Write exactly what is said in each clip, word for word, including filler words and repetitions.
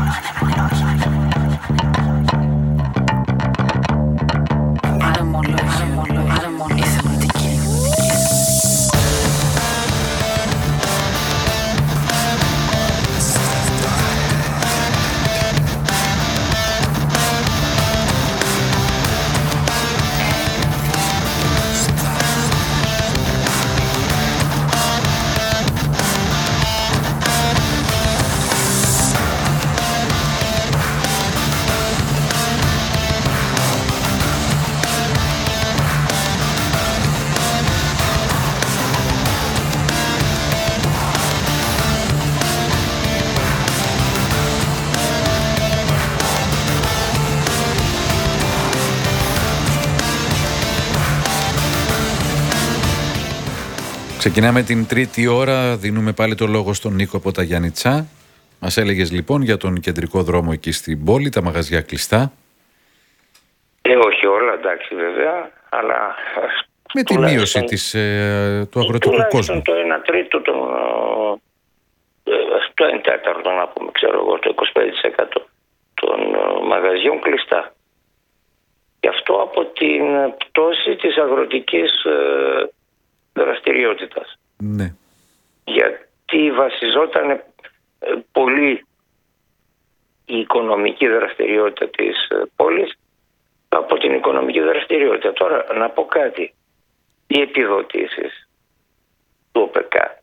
Ξεκινάμε την τρίτη ώρα, δίνουμε πάλι το λόγο στον Νίκο από τα Γιάννητσά. Μας έλεγες λοιπόν για τον κεντρικό δρόμο εκεί στην πόλη, τα μαγαζιά κλειστά. Ε, όχι όλα, εντάξει βέβαια, αλλά... Με τη μείωση της, ε, του αγροτικού κόσμου. Το ένα τρίτο, το, ε, το ένα τέταρτο να πούμε, ξέρω εγώ, το είκοσι πέντε τοις εκατό των ε, μαγαζιών κλειστά. Γι' αυτό από την πτώση της αγροτικής ε, δραστηριότητας. Ναι. Γιατί βασιζόταν ε, πολύ η οικονομική δραστηριότητα της ε, πόλης από την οικονομική δραστηριότητα. Τώρα να πω κάτι. Οι επιδοτήσεις του ΟΠΕΚΑ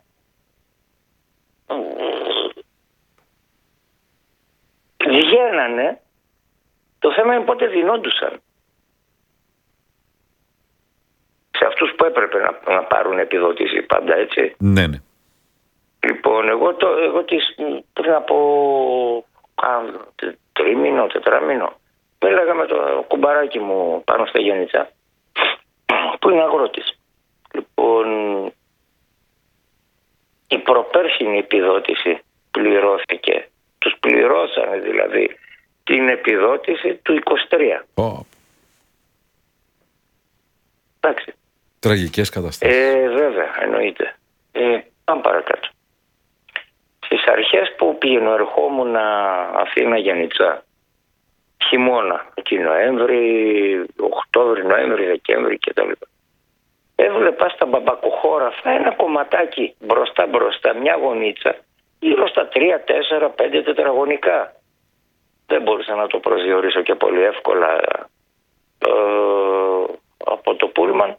βγαίνανε, το θέμα είναι πότε δινόντουσαν σε αυτούς που έπρεπε να, να πάρουν επιδότηση πάντα, έτσι. Ναι, ναι. Λοιπόν, εγώ, το, εγώ τις, πριν από α, τρίμηνο, τετράμηνο μίλαγα με το κουμπαράκι μου πάνω στα Γιάννητσά που είναι αγρότης. Λοιπόν, η προπέρσινη επιδότηση πληρώθηκε, τους πληρώσανε δηλαδή την επιδότηση του είκοσι τρία. Oh. Εντάξει. Τραγικές καταστάσεις. Ε, βέβαια, εννοείται. Ε, πάμε παρακάτω. Στις αρχές που πήγαινε ερχόμουν Αθήνα Γιάννητσά, χειμώνα, εκεί Νοέμβρη, Οκτώβρη, Νοέμβρη, Δεκέμβρη κτλ. Έβλεπα στα μπαμπακοχώραφα ένα κομματάκι μπροστά μπροστά, μια γωνίτσα, γύρω στα τρία, τέσσερα, πέντε τετραγωνικά. Δεν μπορούσα να το προσδιορίσω και πολύ εύκολα ε, από το πούλμαν.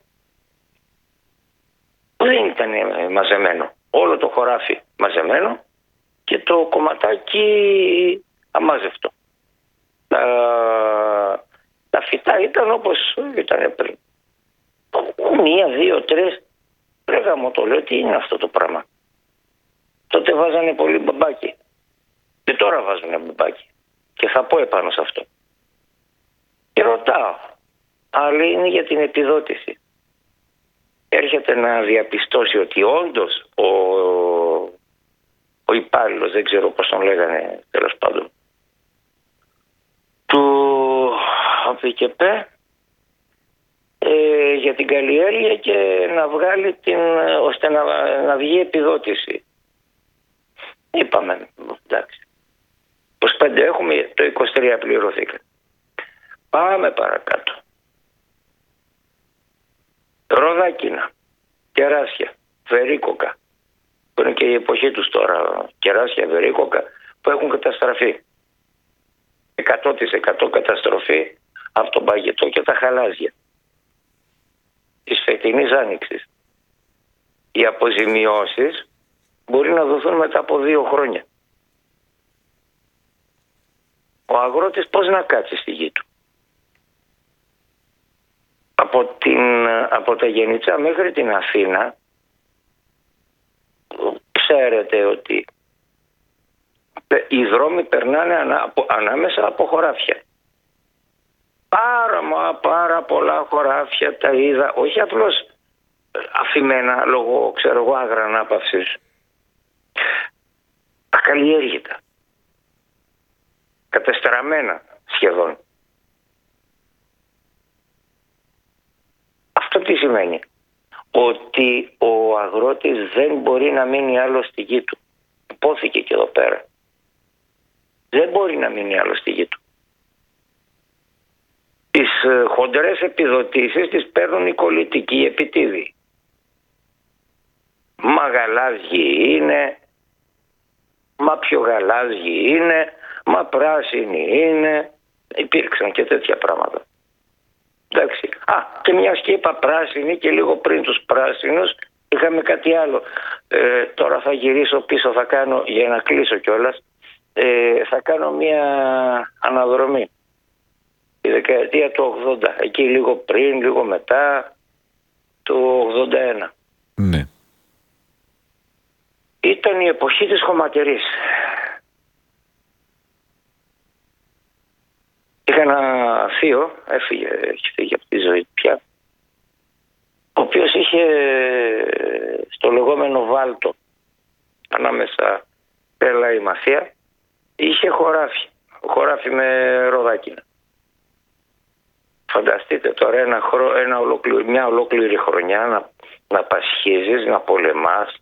Δεν ήταν μαζεμένο. Όλο το χωράφι μαζεμένο και το κομματάκι αμάζευτο. Τα, τα φυτά ήταν όπως ήταν πριν. Μία, δύο, τρεις. Λέγα μου το λέω, τι είναι αυτό το πράγμα. Τότε βάζανε πολύ μπαμπάκι. Και τώρα βάζουνε μπαμπάκι. Και θα πω επάνω σε αυτό. Και ρωτάω. Αλλά είναι για την επιδότηση. Έρχεται να διαπιστώσει ότι όντως ο, ο υπάλληλος, δεν ξέρω πώς τον λέγανε τέλος πάντων, του ΑΠΚΠ ε, για την καλλιέργεια και να βγάλει την, ώστε να, να βγει επιδότηση. Είπαμε, εντάξει. είκοσι πέντε έχουμε, το είκοσι τρία πληρωθήκα. Πάμε παρακάτω. Ροδάκινα, κεράσια, βερίκοκα, που είναι και η εποχή τους τώρα, κεράσια, βερίκοκα, που έχουν καταστραφεί. εκατό τοις εκατό καταστροφή από τον παγετό και τα χαλάζια της φετινής άνοιξης. Οι αποζημιώσεις μπορεί να δοθούν μετά από δύο χρόνια. Ο αγρότης πώς να κάτσει στη γη του. Από, την, από τα Γιάννητσά μέχρι την Αθήνα ξέρετε ότι οι δρόμοι περνάνε ανά, από, ανάμεσα από χωράφια. Πάρα μα πάρα πολλά χωράφια τα είδα, όχι απλώς αφημένα λόγω ξέρω εγώ άγρα ανάπαυσης, ακαλλιέργητα, κατεστραμμένα σχεδόν. Αυτό τι σημαίνει? Ότι ο αγρότης δεν μπορεί να μείνει άλλο στη γη του. Υπόθηκε και εδώ πέρα. Δεν μπορεί μπορεί να μείνει άλλο στη γη του. Τις χοντρές επιδοτήσεις τις παίρνουν οι κολλητικοί επιτίδιοι. Μα γαλάζιοι είναι, μα πιο γαλάζιοι είναι, μα πράσινοι είναι. Υπήρξαν και τέτοια πράγματα. Εντάξει. Α, και μιας και είπα πράσινοι και λίγο πριν τους πράσινους είχαμε κάτι άλλο. Ε, τώρα θα γυρίσω πίσω, θα κάνω, για να κλείσω κιόλας, ε, θα κάνω μια αναδρομή. Η δεκαετία του ογδόντα, εκεί λίγο πριν, λίγο μετά, το ογδόντα ένα. Ναι. Ήταν η εποχή της χωματερής. Είχα ένα θείο, έφυγε, έχει φύγει από τη ζωή πια, ο οποίος είχε στο λεγόμενο βάλτο, ανάμεσα Πέλα η Μαθία, είχε χωράφι, χωράφι με ροδάκινα. Φανταστείτε τώρα ένα χρο, ένα ολόκληρο, μια ολόκληρη χρονιά να, να πασχίζεις, να πολεμάς,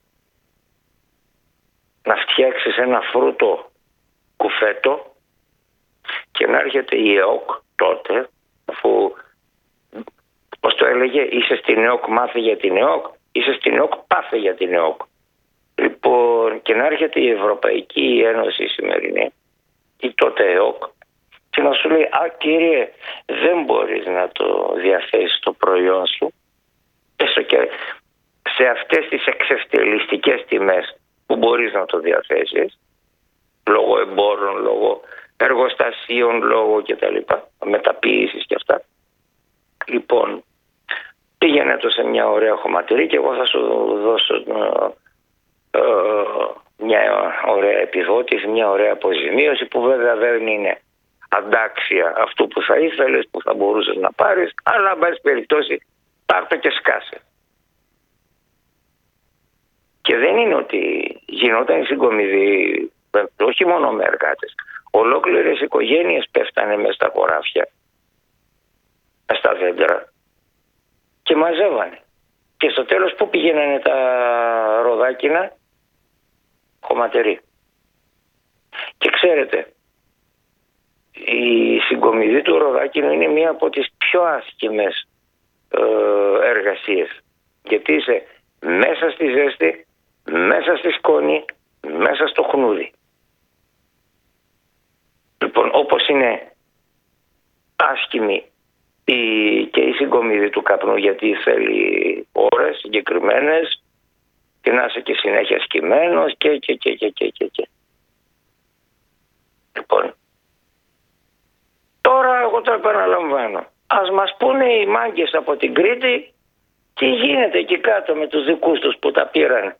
να φτιάξεις ένα φρούτο κουφέτο και να έρχεται η ΕΟΚ τότε, αφού, πώς το έλεγε, είσαι στην ΕΟΚ, μάθε για την ΕΟΚ, είσαι στην ΕΟΚ, πάθε για την ΕΟΚ. Λοιπόν, και να έρχεται η Ευρωπαϊκή Ένωση σημερινή, ή τότε ΕΟΚ, και να σου λέει, α, κύριε, δεν μπορείς να το διαθέσεις το προϊόν σου, έστω και σε αυτές τις εξευτελιστικές τιμές που μπορείς να το διαθέσεις, λόγω εμπόρων, λόγω εργοστασίων, λόγω κτλ, μεταποίησης και αυτά. Λοιπόν, πήγαινε το σε μια ωραία χωματερή και εγώ θα σου δώσω ε, ε, μια ωραία επιδότηση, μια ωραία αποζημίωση που βέβαια δεν είναι αντάξια αυτού που θα ήθελες, που θα μπορούσες να πάρεις, αλλά εν πάση περιπτώσει πάρ' το και σκάσε. Και δεν είναι ότι γινόταν η συγκομιδή όχι μόνο με εργάτες. Ολόκληρες οικογένειες πέφτανε μες στα χωράφια, μες στα δέντρα και μαζεύανε. Και στο τέλος πού πηγαίνανε τα ροδάκινα? Χωματερή. Και ξέρετε, η συγκομιδή του ροδάκινου είναι μία από τις πιο άσχημες ε, εργασίες. Γιατί είσαι μέσα στη ζέστη, μέσα στη σκόνη, μέσα στο χνούδι. Λοιπόν, όπως είναι άσχημη η, και η συγκομιδή του καπνού, γιατί θέλει ώρες συγκεκριμένες και να είσαι και συνέχεια σκυμμένος και και και και και και, και. Λοιπόν, τώρα εγώ το επαναλαμβάνω. Ας μας πούνε οι μάγκες από την Κρήτη τι γίνεται εκεί κάτω με τους δικούς τους που τα πήραν.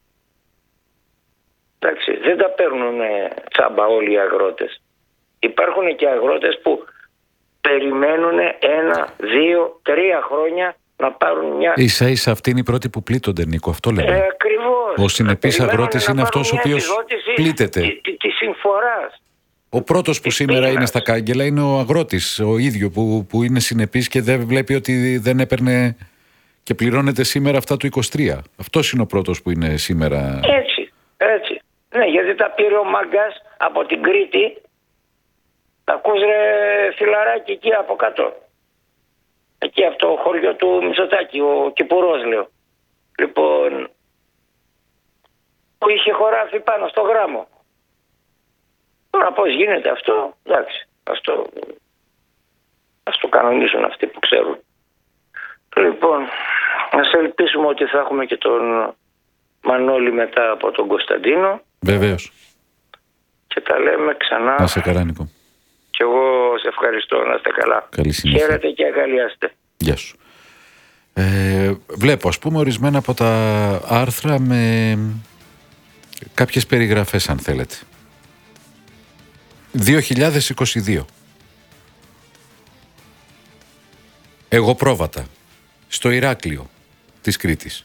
Εντάξει, δεν τα παίρνουν τσάμπα όλοι οι αγρότες. Υπάρχουν και αγρότες που περιμένουν ένα, δύο, τρία χρόνια να πάρουν μια... Ίσα ίσα αυτοί είναι οι πρώτοι που πλήττονται, Νίκο, αυτό λέμε. Ε, ακριβώς. Ο συνεπής αγρότης είναι αυτός ο οποίος πλήττεται. Τη, τη συμφοράς. Ο πρώτος που σήμερα πείνας. είναι στα κάγκελα είναι ο αγρότης, ο ίδιο που, που είναι συνεπής και δεν βλέπει ότι δεν έπαιρνε και πληρώνεται σήμερα αυτά του είκοσι τρία. Αυτός είναι ο πρώτος που είναι σήμερα. Έτσι, έτσι. Ναι, γιατί τα πήρε ο μάγκας από την Κρήτη. Τα ακούς ρε φιλαράκι εκεί από κάτω. Εκεί αυτό το χωριό του Μητσοτάκη, ο Κυπουρός λέω. Λοιπόν, που είχε χωράφι πάνω στο γράμμο. Τώρα πώς γίνεται αυτό, εντάξει, ας το, ας το κανονίσουν αυτοί που ξέρουν. Λοιπόν, ας ελπίσουμε ότι θα έχουμε και τον Μανώλη μετά από τον Κωνσταντίνο. Βεβαίως. Και τα λέμε ξανά. Να σε καλά, Νίκο. Και εγώ σε ευχαριστώ, να είστε καλά. Καλή συνέχεια. Χαίρετε και αγαλιάστε. Γεια σου. Ε, βλέπω ας πούμε ορισμένα από τα άρθρα με κάποιες περιγραφές αν θέλετε. δύο χιλιάδες είκοσι δύο. Εγώ πρόβατα στο Ηράκλειο της Κρήτης.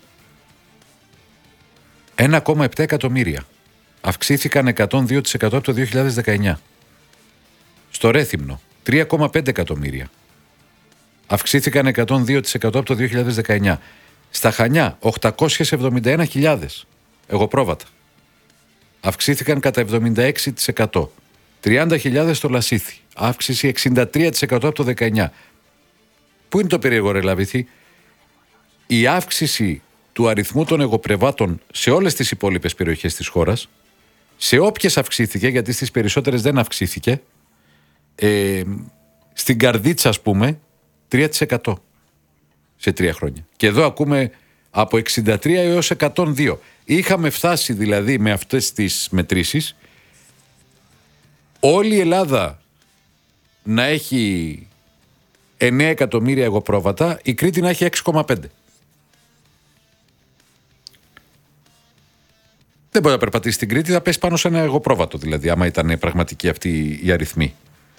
ένα κόμμα επτά εκατομμύρια. Αυξήθηκαν εκατόν δύο τοις εκατό από το δύο χιλιάδες δεκαεννιά. Στο Ρέθυμνο τρία κόμμα πέντε εκατομμύρια. Αυξήθηκαν εκατόν δύο τοις εκατό από το δύο χιλιάδες δεκαεννιά. Στα Χανιά οκτακόσιες εβδομήντα ένα χιλιάδες. Εγώ πρόβατα. Αυξήθηκαν κατά εβδομήντα έξι τοις εκατό. τριάντα χιλιάδες στο Λασίθι. Αύξηση εξήντα τρία τοις εκατό από το δεκαεννιά. Πού είναι το περίεργο, ρε Λαβίθι? Η αύξηση του αριθμού των εγωπρεβάτων σε όλες τις υπόλοιπες περιοχές της χώρας, σε όποιες αυξήθηκε, γιατί στις περισσότερες δεν αυξήθηκε, ε, στην Καρδίτσα ας πούμε τρία τοις εκατό σε τρία χρόνια. Και εδώ ακούμε από εξήντα τρία έως εκατόν δύο. Είχαμε φτάσει δηλαδή με αυτές τις μετρήσεις όλη η Ελλάδα να έχει εννέα εκατομμύρια εγωπρόβατα, η Κρήτη να έχει έξι κόμμα πέντε. Δεν μπορεί να περπατήσει στην Κρήτη, θα πέσει πάνω σε ένα εγωπρόβατο δηλαδή, άμα ήταν πραγματική αυτή η αριθμή.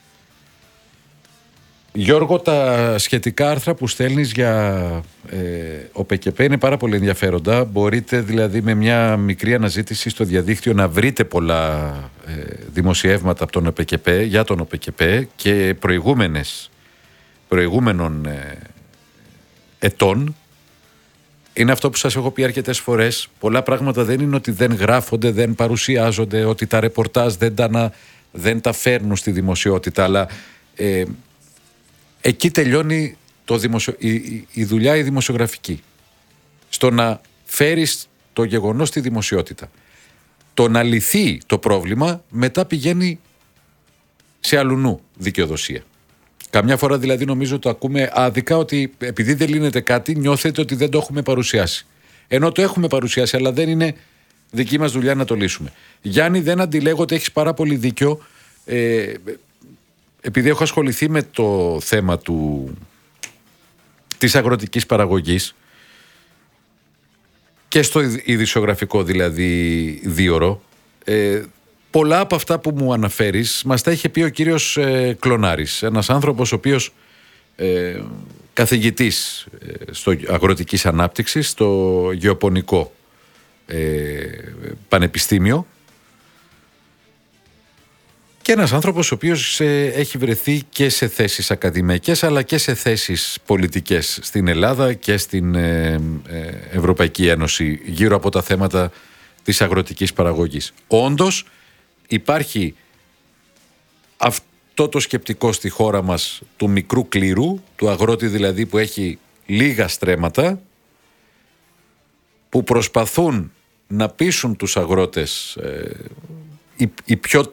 Γιώργο, τα σχετικά άρθρα που στέλνεις για ε, ο ΠΚΠ είναι πάρα πολύ ενδιαφέροντα. Μπορείτε δηλαδή με μια μικρή αναζήτηση στο διαδίκτυο να βρείτε πολλά ε, δημοσιεύματα από τον ΟΠΚΠ, για τον ΟΠΚΠ και προηγούμενες, προηγούμενων ε, ετών. Είναι αυτό που σας έχω πει αρκετές φορές. Πολλά πράγματα δεν είναι ότι δεν γράφονται, δεν παρουσιάζονται, ότι τα ρεπορτάζ δεν τα, δεν τα φέρνουν στη δημοσιότητα, αλλά ε, εκεί τελειώνει το δημοσιο... η, η, η δουλειά η δημοσιογραφική. Στο να φέρεις το γεγονός στη δημοσιότητα. Το να λυθεί το πρόβλημα μετά πηγαίνει σε αλλουνού δικαιοδοσία. Καμιά φορά δηλαδή νομίζω το ακούμε άδικα, ότι επειδή δεν λύνεται κάτι νιώθετε ότι δεν το έχουμε παρουσιάσει. Ενώ το έχουμε παρουσιάσει, αλλά δεν είναι δική μας δουλειά να το λύσουμε. Γιάννη, δεν αντιλέγω ότι έχεις πάρα πολύ δίκιο. Ε, επειδή έχω ασχοληθεί με το θέμα του, της αγροτικής παραγωγής και στο ειδησιογραφικό δηλαδή δίωρο, ε, πολλά από αυτά που μου αναφέρεις μας τα είχε πει ο κύριος ε, Κλωνάρης, ένας άνθρωπος ο οποίος ε, καθηγητής ε, στο αγροτικής ανάπτυξης, στο γεωπονικό ε, πανεπιστήμιο, και ένας άνθρωπος ο οποίος ε, έχει βρεθεί και σε θέσεις ακαδημαϊκές αλλά και σε θέσεις πολιτικές στην Ελλάδα και στην ε, ε, Ευρωπαϊκή Ένωση γύρω από τα θέματα της αγροτικής παραγωγής. Όντως υπάρχει αυτό το σκεπτικό στη χώρα μας του μικρού κλήρου, του αγρότη δηλαδή που έχει λίγα στρέμματα, που προσπαθούν να πείσουν τους αγρότες ε, οι, οι πιο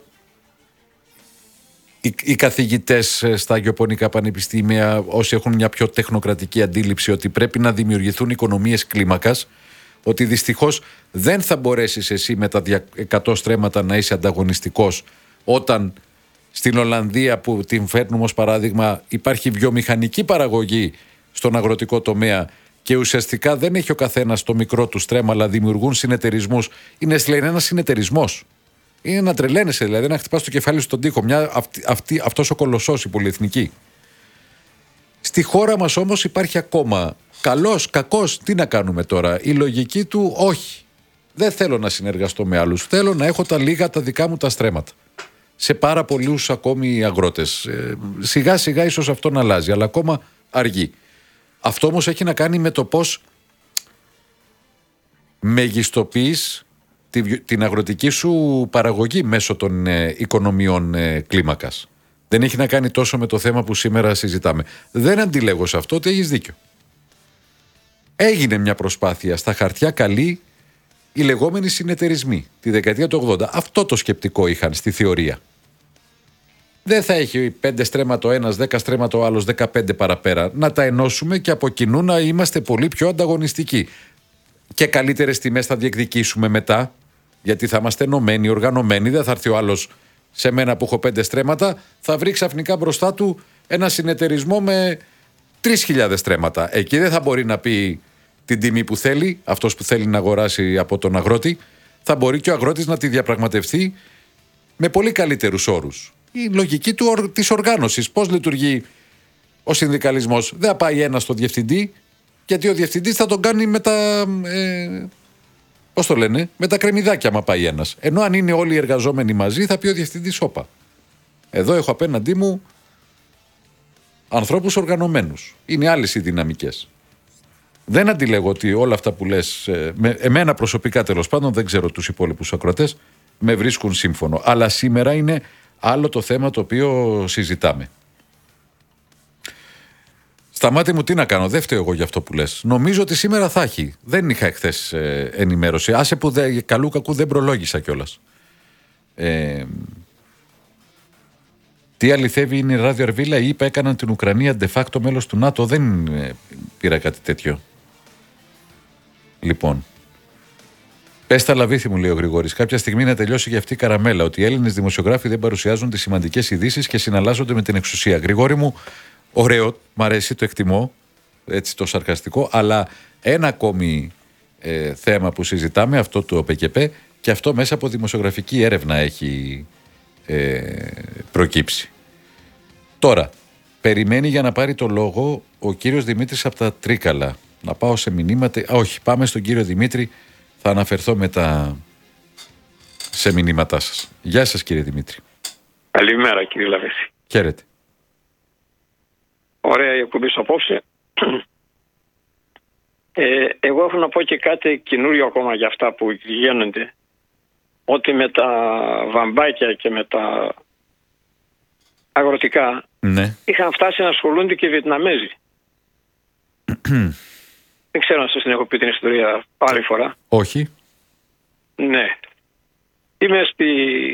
Οι, οι καθηγητές στα γεωπονικά πανεπιστήμια, όσοι έχουν μια πιο τεχνοκρατική αντίληψη, ότι πρέπει να δημιουργηθούν οικονομίες κλίμακας, ότι δυστυχώς δεν θα μπορέσεις εσύ με τα εκατό στρέμματα να είσαι ανταγωνιστικός, όταν στην Ολλανδία, που την φέρνουμε ως παράδειγμα, υπάρχει βιομηχανική παραγωγή στον αγροτικό τομέα και ουσιαστικά δεν έχει ο καθένας το μικρό του στρέμμα, αλλά δημιουργούν συνεταιρισμούς. Είναι δηλαδή ένας συνεταιρισμός. Είναι να τρελαίνεσαι, δηλαδή να χτυπάς το κεφάλι στον τοίχο. Μια, αυτή, αυτή, αυτός ο κολοσσός, η πολυεθνική. Στη χώρα μας όμως υπάρχει ακόμα καλός, κακός. Τι να κάνουμε τώρα? Η λογική του, όχι. Δεν θέλω να συνεργαστώ με άλλους. Θέλω να έχω τα λίγα τα δικά μου τα στρέμματα. Σε πάρα πολλούς ακόμη αγρότες. Ε, σιγά σιγά ίσως αυτό να αλλάζει, αλλά ακόμα αργεί. Αυτό όμως έχει να κάνει με το πώς μεγιστοποιείς την αγροτική σου παραγωγή μέσω των ε, οικονομιών ε, κλίμακας. Δεν έχει να κάνει τόσο με το θέμα που σήμερα συζητάμε. Δεν αντιλέγω σε αυτό ότι έχεις δίκιο. Έγινε μια προσπάθεια στα χαρτιά καλή, οι λεγόμενοι συνεταιρισμοί τη δεκαετία του ογδόντα. Αυτό το σκεπτικό είχαν στη θεωρία. Δεν θα έχει πέντε στρέμματα ο ένας, δέκα στρέμματα ο άλλος, δεκαπέντε παραπέρα. Να τα ενώσουμε και από κοινού να είμαστε πολύ πιο ανταγωνιστικοί. Και καλύτερες τιμές θα διεκδικήσουμε μετά, γιατί θα είμαστε ενωμένοι, οργανωμένοι. Δεν θα έρθει ο άλλος σε μένα που έχω πέντε στρέμματα, θα βρει ξαφνικά μπροστά του ένα συνεταιρισμό με τρεις χιλιάδες στρέμματα. Εκεί δεν θα μπορεί να πει την τιμή που θέλει, αυτός που θέλει να αγοράσει από τον αγρότη. Θα μπορεί και ο αγρότης να τη διαπραγματευτεί με πολύ καλύτερους όρους. Η λογική του, της οργάνωσης. Πώς λειτουργεί ο συνδικαλισμός? Δεν θα πάει ένα στο διευθυντή, γιατί ο διευθυντής θα τον κάνει με τα, ε, πώς το λένε, με τα κρεμμυδάκια άμα πάει ένας. Ενώ αν είναι όλοι οι εργαζόμενοι μαζί, θα πει ο διευθυντής, όπα, εδώ έχω απέναντί μου ανθρώπους οργανωμένους. Είναι άλλες οι δυναμικές. Δεν αντιλέγω ότι όλα αυτά που λες, ε, με, εμένα προσωπικά τέλος πάντων, δεν ξέρω τους υπόλοιπους ακροατές, με βρίσκουν σύμφωνο. Αλλά σήμερα είναι άλλο το θέμα το οποίο συζητάμε. Σταμάτη μου, τι να κάνω, δεν φταίω εγώ για αυτό που λες. Νομίζω ότι σήμερα θα έχει. Δεν είχα εχθές ε, ενημέρωση. Άσε που δε, καλού κακού δεν προλόγησα κιόλας. Ε, τι αληθεύει είναι η Ράδιο Αρβίλα, ή είπα έκαναν την Ουκρανία de facto μέλος του ΝΑΤΟ. Δεν ε, πήρα κάτι τέτοιο. Λοιπόν. Πες τα λαβήθη μου, λέει ο Γρηγόρης. Κάποια στιγμή να τελειώσει και αυτή η καραμέλα. Ότι οι Έλληνες δημοσιογράφοι δεν παρουσιάζουν τις σημαντικές ειδήσεις και συναλλάσσονται με την εξουσία. Γρηγόρη μου, ωραίο, μ' αρέσει, το εκτιμώ. Έτσι το σαρκαστικό. Αλλά ένα ακόμη ε, θέμα που συζητάμε, αυτό το ΟΠΕΚΕΠΕ, και αυτό μέσα από δημοσιογραφική έρευνα έχει ε, προκύψει. Τώρα, περιμένει για να πάρει το λόγο ο κύριος Δημήτρης από τα Τρίκαλα. Να πάω σε μηνύματα. Α, όχι, πάμε στον κύριο Δημήτρη. Θα αναφερθώ μετά σε μηνύματά σας. Γεια σας, κύριε Δημήτρη. Καλημέρα, κύριε Λαβέση. Χαίρετε. Ωραία η εκπομπή σου απόψε. Ε, εγώ έχω να πω και κάτι καινούριο ακόμα για αυτά που γίνονται. Ότι με τα βαμβάκια και με τα αγροτικά, ναι, είχαν φτάσει να ασχολούνται και οι Βιετναμέζοι. Δεν ξέρω αν σας την έχω πει την ιστορία άλλη φορά. Όχι. Ναι. Είμαι στη...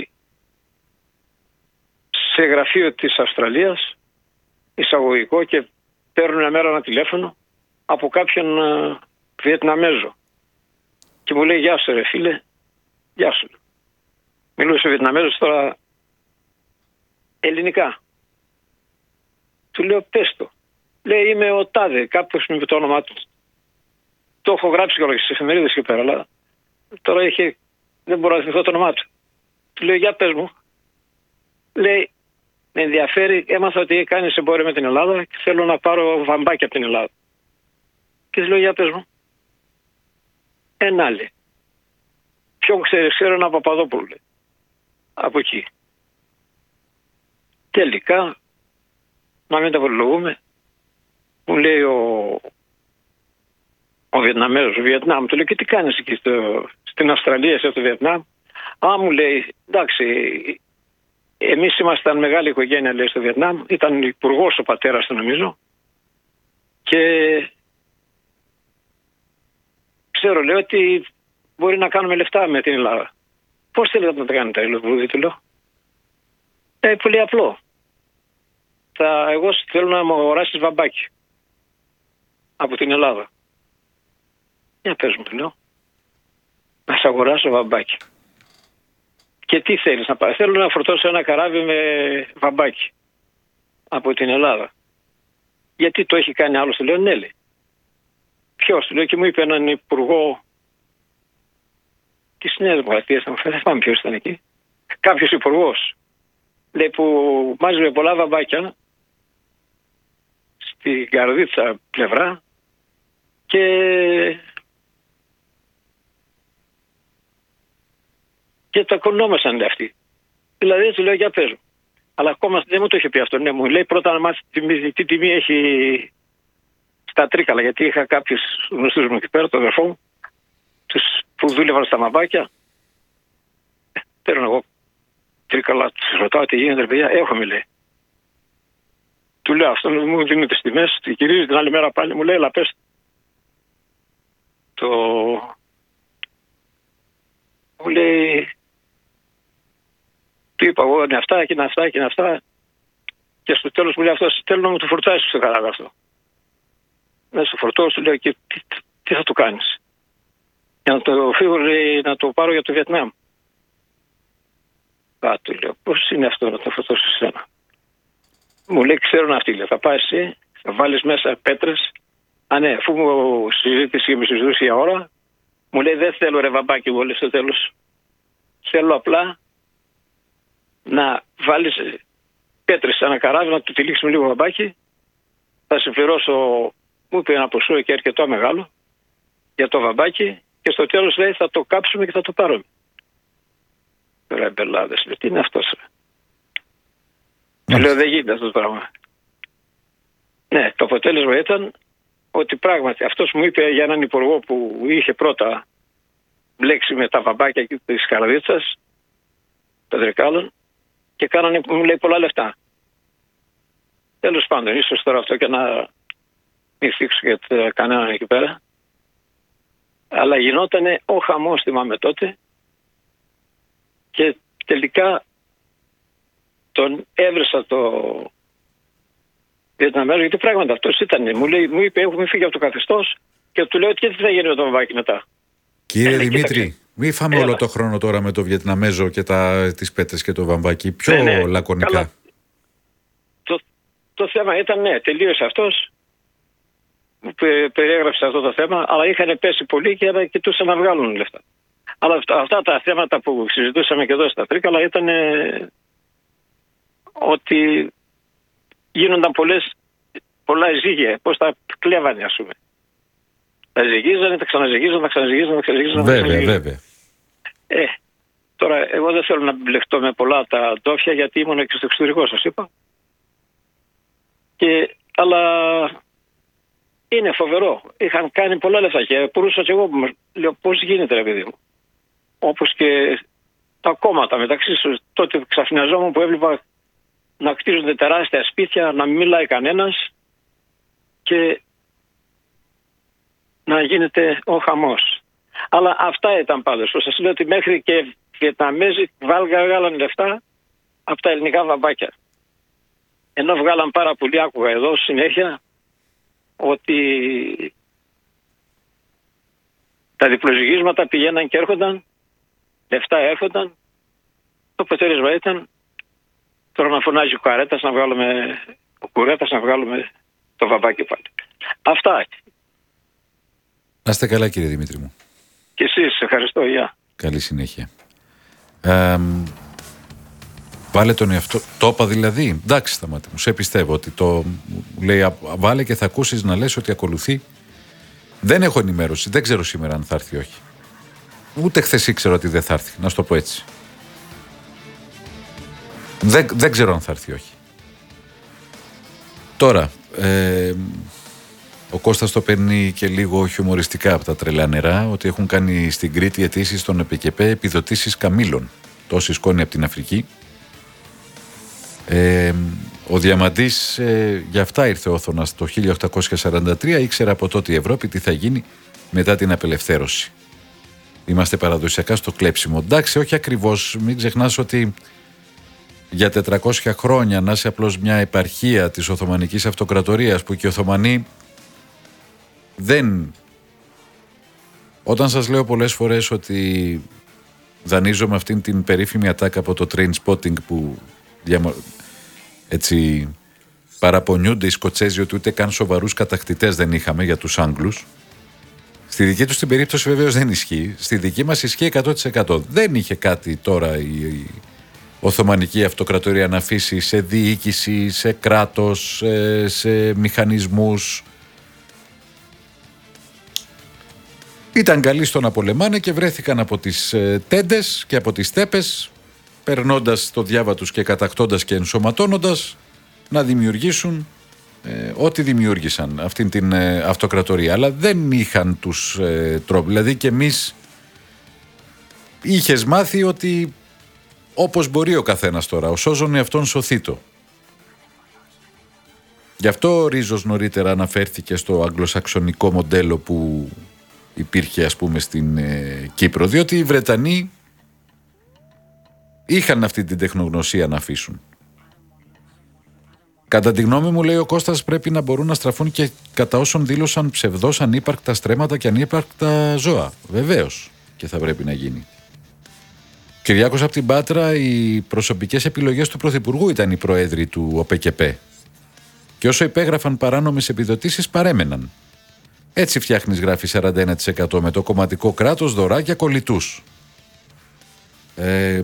σε γραφείο της Αυστραλίας, εισαγωγικό, και παίρνω μια μέρα ένα τηλέφωνο από κάποιον uh, Βιετναμέζο. Και μου λέει, γεια σου ρε φίλε, γεια σου. Μιλούσε ο Βιετναμέζος τώρα ελληνικά. Του λέω, πες το. Λέει, είμαι ο Τάδε, κάποιος με το όνομά του. Το έχω γράψει και στις εφημερίδες και πέρα, αλλά τώρα είχε... δεν μπορώ να θυμηθώ το όνομά του. Του λέω, για πες μου. Λέει, με ενδιαφέρει, έμαθα ότι κάνεις εμπόριο με την Ελλάδα και θέλω να πάρω βαμβάκια από την Ελλάδα. Και του λέω, για πες μου. Ένα λέει. Ποιο ξέρεις, ξέρω ένα Παπαδόπουλο, λέει. Από εκεί. Τελικά, να μην τα προλογούμε, μου λέει ο, ο Βιετναμέζος, ο Βιετνάμ, του λέει, και τι κάνεις εκεί στο, στην Αυστραλία, σε το Βιετνάμ. Α, μου λέει, εντάξει, εμείς ήμασταν μεγάλη οικογένεια, λέει, στο Βιετνάμ, ήταν υπουργός ο πατέρας του, νομίζω, και ξέρω, λέει, ότι μπορεί να κάνουμε λεφτά με την Ελλάδα. Πώς θέλετε να τα κάνετε, λέει, του λέω. Ε, πολύ απλό. Θα, εγώ θέλω να μου αγοράσεις βαμπάκι από την Ελλάδα. Για πες μου, λέω. Να σε αγοράσω βαμπάκι. Και τι θέλεις να πάρεις? Θέλω να φορτώσω ένα καράβι με βαμπάκι από την Ελλάδα. Γιατί το έχει κάνει άλλος? Του λέω, ναι, λέει. Ποιος? Του λέω, και μου είπε έναν υπουργό της Νέας Δημοκρατίας, δεν πάμε ποιος ήταν εκεί. Κάποιος υπουργός, λέει, που μάζευε πολλά βαμπάκια στην Καρδίτσα πλευρά και και τα κονόμασαν αυτοί. Δηλαδή, του λέω, για παίζω. Αλλά ακόμα δεν μου το είχε πει αυτό. Ναι, μου λέει πρώτα να μάθει τι, τι τιμή έχει στα Τρίκαλα. Γιατί είχα κάποιους γνωστούς μου εκεί πέρα, τον αδερφό μου, τους που δούλευαν στα μαμπάκια. Ε, παίρνω εγώ Τρίκαλα, τους ρωτάω τι γίνεται, παιδιά. Έχω, μου λέει. Του λέω, αυτό μου δίνει τις τιμές. Τη κυρίζει την άλλη μέρα πάλι, μου λέει, έλα πες. Το... Μου λέει, του είπα εγώ, είναι αυτά και είναι αυτά και είναι αυτά. Και στο τέλος μου λέει, αυτό θέλω να μου το φορτάσεις στο καράβι αυτό. Να στο φορτώσω, του λέω, και τι, τι θα του κάνεις? Για να το φύγω, λέει, να το πάρω για το Βιετνάμ. Α, του λέω, πώς είναι αυτό να το φορτώσω σε σένα? Μου λέει, ξέρω να αυτή, λέει, θα πάει εσύ, θα βάλεις μέσα πέτρες. Α, ναι, αφού μου συζήτησε και με συζητούσε για ώρα, μου λέει, δεν θέλω ρε βαμπάκι, μου λέει στο τέλος. Θέλω απλά να βάλεις πέτρες σε ένα καράβι, να του τυλίξουμε λίγο βαμπάκι. Θα συμφερώσω, μου είπε ένα ποσό και αρκετό μεγάλο για το βαμπάκι, και στο τέλος, λέει, θα το κάψουμε και θα το πάρουμε. Ρε μπελάδες, τι είναι αυτός? Του λέω, δεν γίνεται αυτό το πράγμα. Ναι, το αποτέλεσμα ήταν ότι πράγματι αυτός μου είπε για έναν υπουργό που είχε πρώτα μπλέξει με τα βαμπάκια της Καρδίτσας, των Τρικάλων, και κάνανε, μου λέει, πολλά λεφτά. Τέλος πάντων, ίσως τώρα αυτό και να μην θίξω για κανέναν εκεί πέρα. Αλλά γινότανε ο χαμός, θυμάμαι τότε, και τελικά τον έβρεσα το Βιετναμέζο, γιατί πράγματι αυτός ήταν. Μου, λέει, μου είπε, έχουμε φύγει από το καθεστώς, και του λέω, και τι θα γίνει με το Βαμβάκι μετά. Κύριε ε, Δημήτρη, μην φάμε Έλα. όλο το χρόνο τώρα με το Βιετναμέζο και τα, τις πέτρες και το Βαμβάκι. Πιο ναι, ναι. λακωνικά. Καλά. Το, το θέμα ήταν, ναι, τελείωσε αυτός. Περιέγραψε αυτό το θέμα, αλλά είχαν πέσει πολύ και κοιτούσαν να βγάλουν λεφτά. Αλλά αυτά, αυτά τα θέματα που συζητούσαμε και εδώ στα Τρίκαλα ήταν ε, ότι γίνονταν πολλές, πολλά ζύγια, πώς τα κλέβανε, ας πούμε. Τα ζυγίζανε, τα ξαναζυγίζανε, τα ξαναζυγίζανε, τα ξαναζυγίζανε. Βέβαια, βέβαια. Ε, τώρα, εγώ δεν θέλω να μπλεχτώ με πολλά τα ντόφια, γιατί ήμουν και στο εξωτερικό, σας είπα. Και, αλλά είναι φοβερό. Είχαν κάνει πολλά λεφτά και μπορούσα και εγώ, λέω, πώς γίνεται, ρε παιδί μου. Όπως και τα κόμματα μεταξύ τους. Τότε ξαφνιαζόμουν που έβλεπα να κτίζονται τεράστια σπίτια, να μην μιλάει κανένας και να γίνεται ο χαμός. Αλλά αυτά ήταν πάντως. Σας λέω ότι μέχρι και Βιετναμέζοι βγάλαν λεφτά από τα ελληνικά βαμβάκια. Ενώ βγάλαν πάρα πολύ, άκουγα εδώ συνέχεια, ότι τα διπλοζυγίσματα πηγαίναν και έρχονταν, λεφτά έρχονταν, το αποτέλεσμα ήταν τώρα να φωνάζει ο Καρέτας να βγάλουμε, ο Κουρέτας να βγάλουμε το βαμβάκι πάλι. Αυτά. Να είστε καλά, κύριε Δημήτρη μου. Και εσείς, ευχαριστώ, γεια. Καλή συνέχεια. Ε, βάλε τον εαυτό. Το είπα δηλαδή. Εντάξει, σταμάτη μου. Σε πιστεύω ότι το λέει. Βάλε και θα ακούσεις να λες ότι ακολουθεί. Δεν έχω ενημέρωση. Δεν ξέρω σήμερα αν θα έρθει ή όχι. Ούτε χθες ήξερα ότι δεν θα έρθει. Να σου το πω έτσι. Δεν, δεν ξέρω αν θα έρθει ή όχι. Τώρα. Ε, ο Κώστας το παίρνει και λίγο χιουμοριστικά από τα τρελά νερά, ότι έχουν κάνει στην Κρήτη αιτήσεις στον ΕΠΚΕΠΕ επιδοτήσεις καμήλων. Τόση σκόνη από την Αφρική. Ε, ο Διαμαντής ε, για αυτά ήρθε όθωνας το χίλια οκτακόσια σαράντα τρία, ήξερε από τότε η Ευρώπη τι θα γίνει μετά την απελευθέρωση. Είμαστε παραδοσιακά στο κλέψιμο. Εντάξει, όχι ακριβώς, μην ξεχνάς ότι για τετρακόσια χρόνια να είσαι απλώς μια επαρχία της Οθωμανικής Αυτοκρατορίας, που και οι Οθωμανοί δεν... Όταν σας λέω πολλές φορές ότι δανείζομαι αυτήν την περίφημη ατάκα από το train spotting που διαμα... έτσι παραπονιούνται οι Σκοτσέζοι ότι ούτε καν σοβαρούς κατακτητές δεν είχαμε για τους Άγγλους. Στη δική τους την περίπτωση βεβαίως δεν ισχύει. Στη δική μας ισχύει εκατό τοις εκατό. Δεν είχε κάτι τώρα η Οθωμανική Αυτοκρατορία να αφήσει σε διοίκηση, σε κράτος, σε μηχανισμούς. Ήταν καλοί στο να πολεμάνε και βρέθηκαν από τις ε, τέντες και από τις στέπες, περνώντας το διάβα τους και κατακτώντας και ενσωματώνοντας, να δημιουργήσουν ε, ό,τι δημιούργησαν αυτήν την ε, αυτοκρατορία. Αλλά δεν είχαν τους ε, τρόπους. Δηλαδή και εμείς είχες μάθει ότι όπως μπορεί ο καθένας τώρα, ο σώζον εαυτόν σωθήτο. Γι' αυτό ο Ρίζος νωρίτερα αναφέρθηκε στο αγγλοσαξονικό μοντέλο που υπήρχε, ας πούμε, στην ε, Κύπρο, διότι οι Βρετανοί είχαν αυτή την τεχνογνωσία να αφήσουν. Κατά τη γνώμη μου, λέει ο Κώστας, πρέπει να μπορούν να στραφούν και κατά όσων δήλωσαν ψευδώς ανύπαρκτα στρέμματα και ανύπαρκτα ζώα. Βεβαίως και θα πρέπει να γίνει. Κυριάκος από την Πάτρα, οι προσωπικές επιλογές του Πρωθυπουργού ήταν οι προέδροι του ΟΠΚΕΠΕ. Και όσο υπέγραφαν παράνομες επιδοτήσεις, παρέμεναν. Έτσι φτιάχνεις, γράφει, σαράντα ένα τοις εκατό με το κομματικό κράτος, δωράκια, κολλητούς. Ε,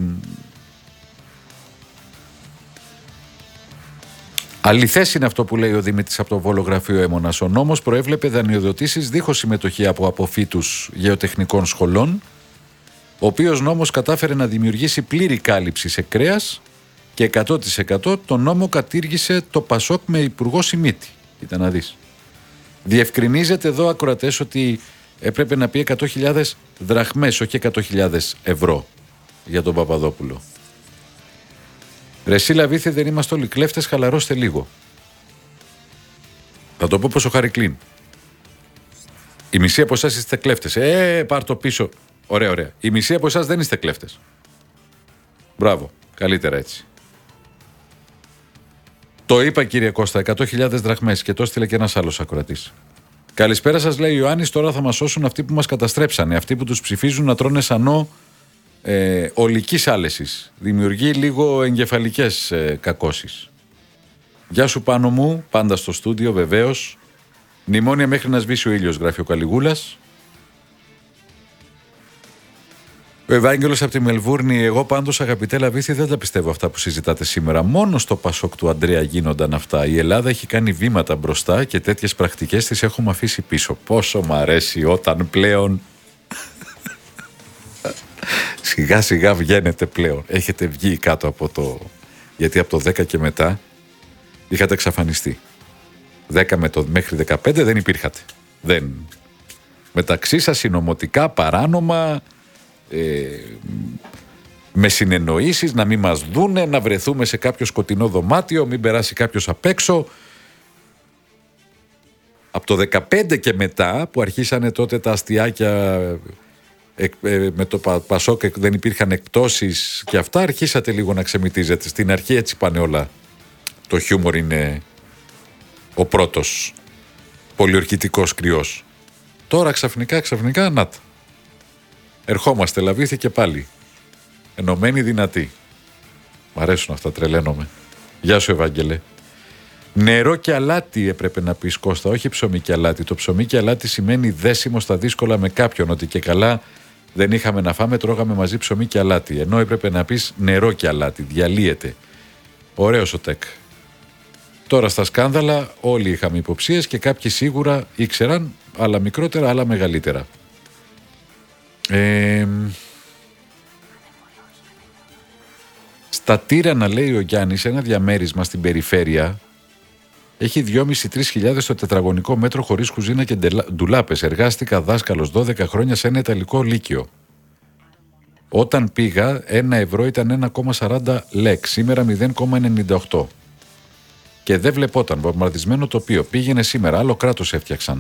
αληθές είναι αυτό που λέει ο Δημήτρης από το Βόλο, Γραφείο Έμονας. Ο νόμος προέβλεπε δανειοδοτήσεις δίχως συμμετοχή από αποφύτους γεωτεχνικών σχολών, ο οποίος νόμος κατάφερε να δημιουργήσει πλήρη κάλυψη σε κρέας και εκατό τοις εκατό το νόμο κατήργησε το Πασόκ με υπουργό Σιμίτη. Κοίτα να δεις. Διευκρινίζεται εδώ, ακροατές, ότι έπρεπε να πει εκατό χιλιάδες δραχμές, όχι εκατό χιλιάδες ευρώ για τον Παπαδόπουλο. Ρε εσύ Λαβίθι, δεν είμαστε όλοι κλέφτες, χαλαρώστε λίγο. Θα το πω πως ο Χαρικλίν. Η μισή από εσάς είστε κλέφτες. Ε, πάρ' το πίσω. Ωραία, ωραία. Η μισή από εσάς δεν είστε κλέφτες. Μπράβο. Καλύτερα έτσι. Το είπα κύριε Κώστα, εκατό χιλιάδες δραχμές και το έστειλε και ένας άλλος ακροατής. Καλησπέρα σας, λέει ο Ιωάννης, τώρα θα μας σώσουν αυτοί που μας καταστρέψανε. Αυτοί που τους ψηφίζουν να τρώνε σανό ε, ολικής άλεσης. Δημιουργεί λίγο εγκεφαλικές ε, κακώσεις. Γεια σου πάνω μου, πάντα στο στούντιο βεβαίως. Μνημόνια μέχρι να σβήσει ο ήλιος, γράφει ο Καλιγούλας. Ο Ευάγγελος από τη Μελβούρνη. Εγώ πάντως, αγαπητέ Λαβίθι, δεν τα πιστεύω αυτά που συζητάτε σήμερα. Μόνο στο Πασόκ του Αντρέα γίνονταν αυτά. Η Ελλάδα έχει κάνει βήματα μπροστά και τέτοιες πρακτικές τις έχουμε αφήσει πίσω. Πόσο μ' αρέσει όταν πλέον σιγά σιγά βγαίνετε πλέον. Έχετε βγει κάτω από το... Γιατί από το δέκα και μετά είχατε εξαφανιστεί. δέκα με το... μέχρι δεκαπέντε δεν υπήρχατε. Δεν... Μεταξύ σας συνωμοτικά, παράνομα... Ε, με συνεννοήσεις, να μην μας δούνε, να βρεθούμε σε κάποιο σκοτεινό δωμάτιο, μην περάσει κάποιος απ' έξω. Από το δεκαπέντε και μετά που αρχίσανε τότε τα αστιάκια ε, ε, με το Πα, Πασόκ δεν υπήρχαν εκπτώσεις και αυτά, αρχίσατε λίγο να ξεμυτίζετε. Στην αρχή έτσι πάνε όλα. Το χιούμορ είναι ο πρώτος πολιορκητικός κρυός. Τώρα ξαφνικά ξαφνικά να τα. Ερχόμαστε, Λαβίθι, και πάλι. Ενωμένοι, δυνατοί. Μ' αρέσουν αυτά, τρελαίνομαι. Γεια σου, Ευάγγελε. Νερό και αλάτι έπρεπε να πεις, Κώστα, όχι ψωμί και αλάτι. Το ψωμί και αλάτι σημαίνει δέσιμο στα δύσκολα με κάποιον, ότι και καλά δεν είχαμε να φάμε, τρώγαμε μαζί ψωμί και αλάτι. Ενώ έπρεπε να πεις νερό και αλάτι, διαλύεται. Ωραίος ο Τεκ. Τώρα στα σκάνδαλα όλοι είχαμε υποψίες και κάποιοι σίγουρα ήξεραν, άλλα μικρότερα, άλλα μεγαλύτερα. Ε, στα Τύρανα, λέει ο Γιάννης, ένα διαμέρισμα στην περιφέρεια έχει δυόμισι με τρεις χιλιάδες το τετραγωνικό μέτρο χωρίς κουζίνα και ντουλάπες. Εργάστηκα δάσκαλος δώδεκα χρόνια σε ένα ιταλικό λύκειο. Όταν πήγα ένα ευρώ ήταν ένα κόμμα σαράντα λέξ, σήμερα μηδέν κόμμα ενενήντα οκτώ. Και δεν βλεπόταν, βομβαρδισμένο τοπίο. Πήγαινε σήμερα, άλλο κράτος έφτιαξαν.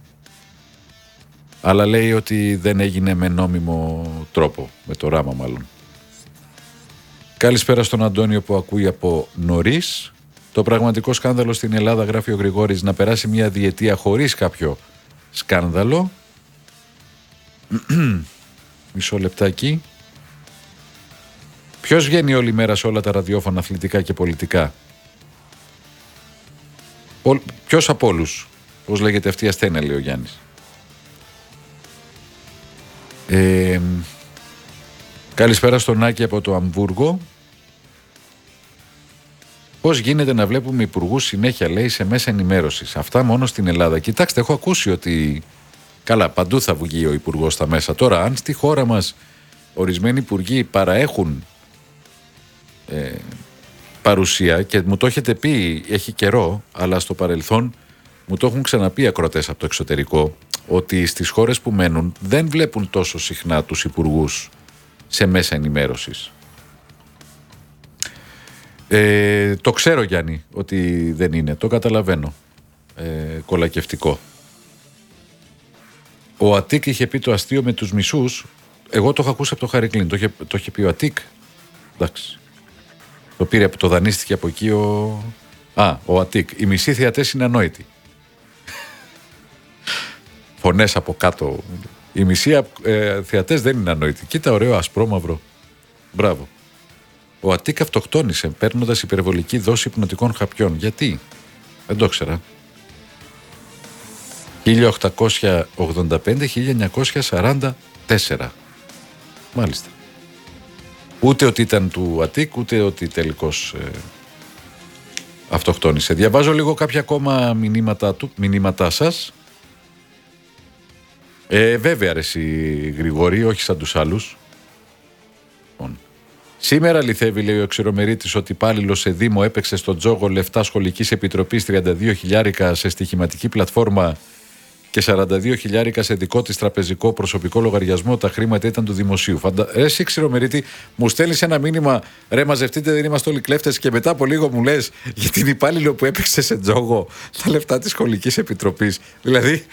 Αλλά λέει ότι δεν έγινε με νόμιμο τρόπο, με το ράμα μάλλον. Καλησπέρα στον Αντώνιο που ακούει από νωρίς. Το πραγματικό σκάνδαλο στην Ελλάδα, γράφει ο Γρηγόρης, να περάσει μια διετία χωρίς κάποιο σκάνδαλο. Μισό λεπτάκι. Ποιος βγαίνει όλη μέρα σε όλα τα ραδιόφωνα αθλητικά και πολιτικά? Ποιος από όλους? Πώς λέγεται αυτή η ασθένεια, λέει ο Γιάννης. Ε, καλησπέρα στον Άκη από το Αμβούργο. Πώς γίνεται να βλέπουμε υπουργούς συνέχεια, λέει, σε μέσα ενημέρωσης? Αυτά μόνο στην Ελλάδα. Κοιτάξτε, έχω ακούσει ότι καλά, παντού θα βγει ο υπουργός στα μέσα. Τώρα, αν στη χώρα μας ορισμένοι υπουργοί παραέχουν ε, παρουσία, και μου το έχετε πει, έχει καιρό, αλλά στο παρελθόν μου το έχουν ξαναπεί ακροατές από το εξωτερικό, ότι στις χώρες που μένουν δεν βλέπουν τόσο συχνά τους υπουργούς σε μέσα ενημέρωσης. Ε, το ξέρω, Γιάννη, ότι δεν είναι. Το καταλαβαίνω. Ε, κολακευτικό. Ο Αττικ είχε πει το αστείο με τους μισούς. Εγώ το έχω ακούσει από το Χαρικλίν. Το είχε, το είχε πει ο Αττικ. Εντάξει. Το πήρε, το δανείστηκε από εκεί ο... Α, ο Αττικ. Οι μισοί θεατές είναι ανόητοι. Φωνές από κάτω. Οι μισοί ε, θεατές δεν είναι ανόητοι. Κοίτα, ωραίο ασπρόμαυρο. Μπράβο. Ο Αττικ αυτοκτόνησε παίρνοντας υπερβολική δόση υπνοτικών χαπιών. Γιατί? Δεν το ήξερα. χίλια οκτακόσια ογδόντα πέντε με χίλια εννιακόσια σαράντα τέσσερα. Μάλιστα. Ούτε ότι ήταν του Αττικ, ούτε ότι τελικώς ε, αυτοκτόνησε. Διαβάζω λίγο κάποια ακόμα μηνύματα, του, μηνύματά σας. Ε, βέβαια, ρε εσύ, Γρηγόρη, όχι σαν τους άλλους. Λοιπόν. Σήμερα αληθεύει, λέει ο εξερομερίτης, ότι υπάλληλος σε Δήμο έπαιξε στον τζόγο λεφτά σχολικής επιτροπής τριάντα δύο χιλιάρικα σε στοιχηματική πλατφόρμα και σαράντα δύο χιλιάρικα σε δικό της τραπεζικό προσωπικό λογαριασμό. Τα χρήματα ήταν του δημοσίου. Φαντα... Ρε εσύ Ξηρομερίτη, μου στέλνεις ένα μήνυμα, ρε μαζευτείτε, δεν είμαστε όλοι κλέφτες, και μετά από λίγο μου λες για την υπάλληλο που έπαιξε σε τζόγο τα λεφτά της σχολικής επιτροπής. Δηλαδή,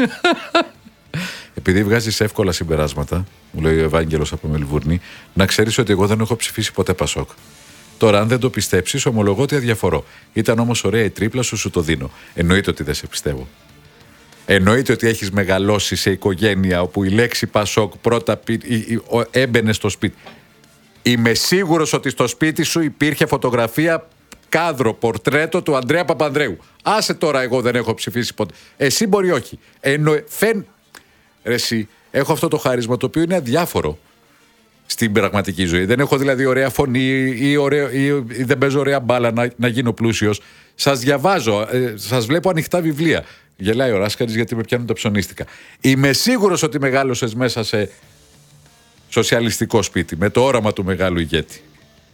επειδή βγάζεις εύκολα συμπεράσματα, μου λέει ο Ευάγγελος από Μελβούρνη, να ξέρεις ότι εγώ δεν έχω ψηφίσει ποτέ Πασόκ. Τώρα, αν δεν το πιστέψεις, ομολογώ ότι αδιαφορώ. Ήταν όμως ωραία η τρίπλα σου, σου το δίνω. Εννοείται ότι δεν σε πιστεύω. Εννοείται ότι έχεις μεγαλώσει σε οικογένεια όπου η λέξη Πασόκ πρώτα έμπαινε στο σπίτι. Είμαι σίγουρος ότι στο σπίτι σου υπήρχε φωτογραφία, κάδρο, πορτρέτο του Ανδρέα Παπανδρέου. Άσε τώρα, εγώ δεν έχω ψηφίσει ποτέ. Εσύ μπορεί όχι. Εννο... Φεν... Ρε εσύ, έχω αυτό το χάρισμα το οποίο είναι αδιάφορο στην πραγματική ζωή. Δεν έχω δηλαδή ωραία φωνή ή, ωραία, ή, ή δεν παίζω ωραία μπάλα να, να γίνω πλούσιος. Σας διαβάζω, ε, σας βλέπω ανοιχτά βιβλία. Γελάει ο Ράσκαρης γιατί με πιάνουν τα ψωνίστικα. Είμαι σίγουρος ότι μεγάλωσες μέσα σε σοσιαλιστικό σπίτι, με το όραμα του μεγάλου ηγέτη.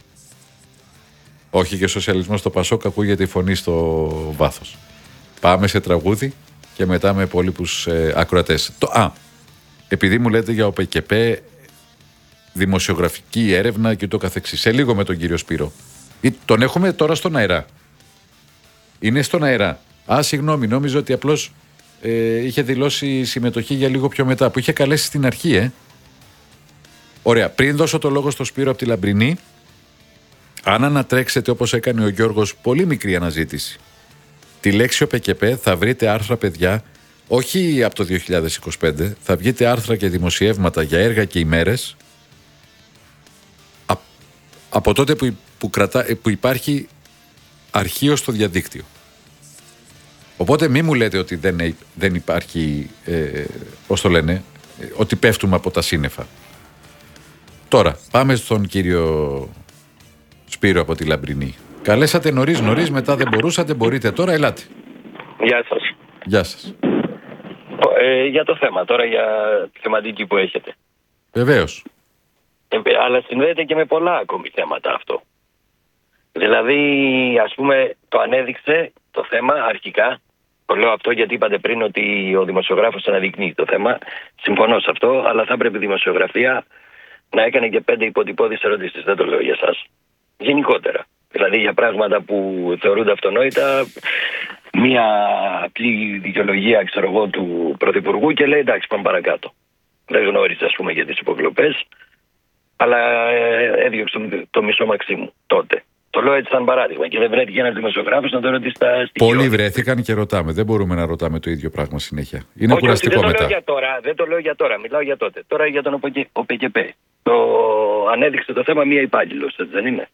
Όχι και σοσιαλισμό στο Πασόκ, ακούγεται η φωνή στο βάθος. Πάμε σε τραγούδι και μετά με υπόλοιπους ε, ακροατές. Το, α, επειδή μου λέτε για ο ΠΚΠ, δημοσιογραφική έρευνα και το καθεξής. Σε λίγο με τον κύριο Σπύρο. Ή, τον έχουμε τώρα στον αερά. Είναι στον αερά. Α, συγγνώμη, νόμιζα ότι απλώς ε, είχε δηλώσει συμμετοχή για λίγο πιο μετά, που είχε καλέσει στην αρχή, ε. Ωραία. Πριν δώσω το λόγο στο Σπύρο από τη Λαμπρινή, αν ανατρέξετε όπως έκανε ο Γιώργος, πολύ μικρή αναζήτηση, τη λέξη ο ΠΚΠ, θα βρείτε άρθρα, παιδιά, όχι από το δύο χιλιάδες είκοσι πέντε, θα βγείτε άρθρα και δημοσιεύματα για έργα και ημέρες από, από τότε που, που, κρατά, που υπάρχει αρχείο στο διαδίκτυο. Οπότε μη μου λέτε ότι δεν, δεν υπάρχει, ε, πώς το λένε, ε, ότι πέφτουμε από τα σύννεφα. Τώρα, πάμε στον κύριο Σπύρο από τη Λαμπρινή. Καλέσατε νωρίς νωρίς, μετά δεν μπορούσατε, μπορείτε τώρα, ελάτε. Γεια σας. Γεια σας. Ε, για το θέμα, τώρα για τη θεματική που έχετε. Βεβαίως. Ε, αλλά συνδέεται και με πολλά ακόμη θέματα αυτό. Δηλαδή, ας πούμε, το ανέδειξε το θέμα αρχικά. Το λέω αυτό γιατί είπατε πριν ότι ο δημοσιογράφος αναδεικνύει το θέμα. Συμφωνώ σε αυτό, αλλά θα έπρεπε η δημοσιογραφία να έκανε και πέντε υποτυπώδεις ερωτήσεις. Δεν το λέω για εσάς. Γενικότερα. Δηλαδή για πράγματα που θεωρούνται αυτονόητα, μία απλή δικαιολογία, ξέρω εγώ, του Πρωθυπουργού και λέει εντάξει, πάμε παρακάτω. Δεν γνώριζε, ας πούμε, για τις υποκλοπές, αλλά έδιωξε το μισό Μαξίμου τότε. Το λέω έτσι σαν παράδειγμα και δεν βρέθηκε ένας δημοσιογράφος να το ρωτήσει στα στοιχεία. Πολλοί βρέθηκαν και ρωτάμε. Δεν μπορούμε να ρωτάμε το ίδιο πράγμα συνέχεια. Είναι όχι, κουραστικό όχι, δεν μετά. Το λέω για τώρα, δεν το λέω για τώρα, μιλάω για τότε. Τώρα για τον ΟΠΚΠ. Το ανέδειξε το θέμα μία υπάλληλος, έτσι δεν είναι?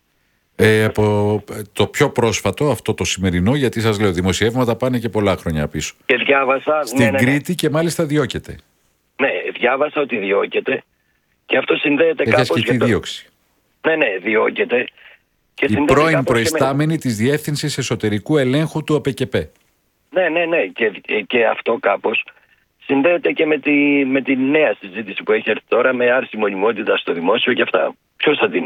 Ε, από το πιο πρόσφατο, αυτό το σημερινό, γιατί σας λέω, δημοσιεύματα πάνε και πολλά χρόνια πίσω. Και διάβασα. Στην ναι, ναι, ναι. Κρήτη και μάλιστα διώκεται. Ναι, διάβασα ότι διώκεται και αυτό συνδέεται έχει κάπως. Έχει ασκηθεί δίωξη. Ναι, ναι, διώκεται. Και η πρώην προϊστάμενη με... της Διεύθυνσης Εσωτερικού Ελέγχου του ΟΠΚΠ. Ναι, ναι, ναι. Και, και αυτό κάπως συνδέεται και με τη, με τη νέα συζήτηση που έχει έρθει τώρα με άρση μονιμότητα στο δημόσιο και αυτά. Ποιος θα την.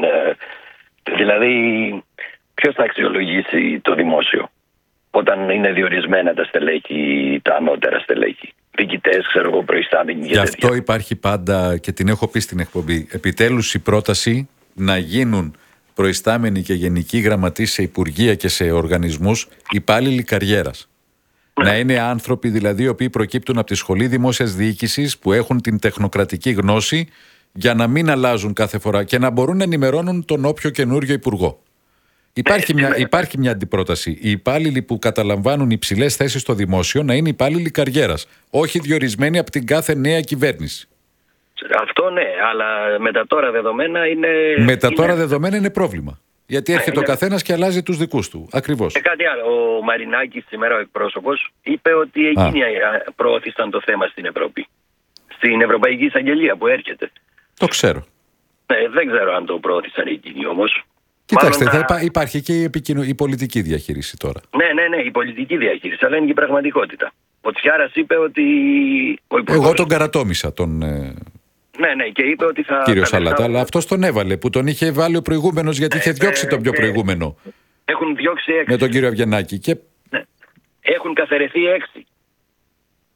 Δηλαδή, ποιος θα αξιολογήσει το δημόσιο όταν είναι διορισμένα τα στελέχη, τα ανώτερα στελέχη, διοικητές, ξέρω εγώ, προϊστάμενοι. Γι' αυτό τέτοια. Υπάρχει πάντα, και την έχω πει στην εκπομπή, επιτέλους η πρόταση να γίνουν προϊστάμενοι και γενικοί γραμματείς σε υπουργεία και σε οργανισμούς υπάλληλοι καριέρας. Ναι. Να είναι άνθρωποι δηλαδή οι οποίοι προκύπτουν από τη Σχολή Δημόσιας Διοίκησης, που έχουν την τεχνοκρατική γνώση για να μην αλλάζουν κάθε φορά και να μπορούν να ενημερώνουν τον όποιο καινούριο υπουργό. Υπάρχει, μια, υπάρχει μια αντιπρόταση. Οι υπάλληλοι που καταλαμβάνουν υψηλές θέσεις στο δημόσιο να είναι υπάλληλοι καριέρας, όχι διορισμένοι από την κάθε νέα κυβέρνηση. Αυτό ναι, αλλά με τα τώρα δεδομένα είναι. Με τα τώρα είναι... δεδομένα είναι πρόβλημα. Γιατί έρχεται ναι, ο καθένας και αλλάζει τους δικούς του. Ακριβώς. Και κάτι άλλο. Ο Μαρινάκης, σήμερα ο εκπρόσωπος, είπε ότι εκείνοι Α. προώθησαν το θέμα στην Ευρώπη. Στην Ευρωπαϊκή Εισαγγελία που έρχεται. Το ξέρω. Ναι, δεν ξέρω αν το προώθησαν εκείνοι όμως. Κοιτάξτε, θα υπά, υπάρχει και η, επικοινω... η πολιτική διαχείριση τώρα. Ναι, ναι, ναι, η πολιτική διαχείριση, αλλά είναι και η πραγματικότητα. Ο Τσιάρας είπε ότι. Ο υπουργός... Εγώ τον καρατόμησα τον. Ε... Ναι, ναι, και είπε ότι θα. Κύριο Σαλάτα, αλλά αυτός τον έβαλε, που τον είχε βάλει ο προηγούμενος, γιατί ε, είχε διώξει ε, τον πιο ε, προηγούμενο. Έχουν διώξει έξι. Με τον κύριο Αυγενάκη. Και... Ναι. Έχουν καθαιρεθεί έξι.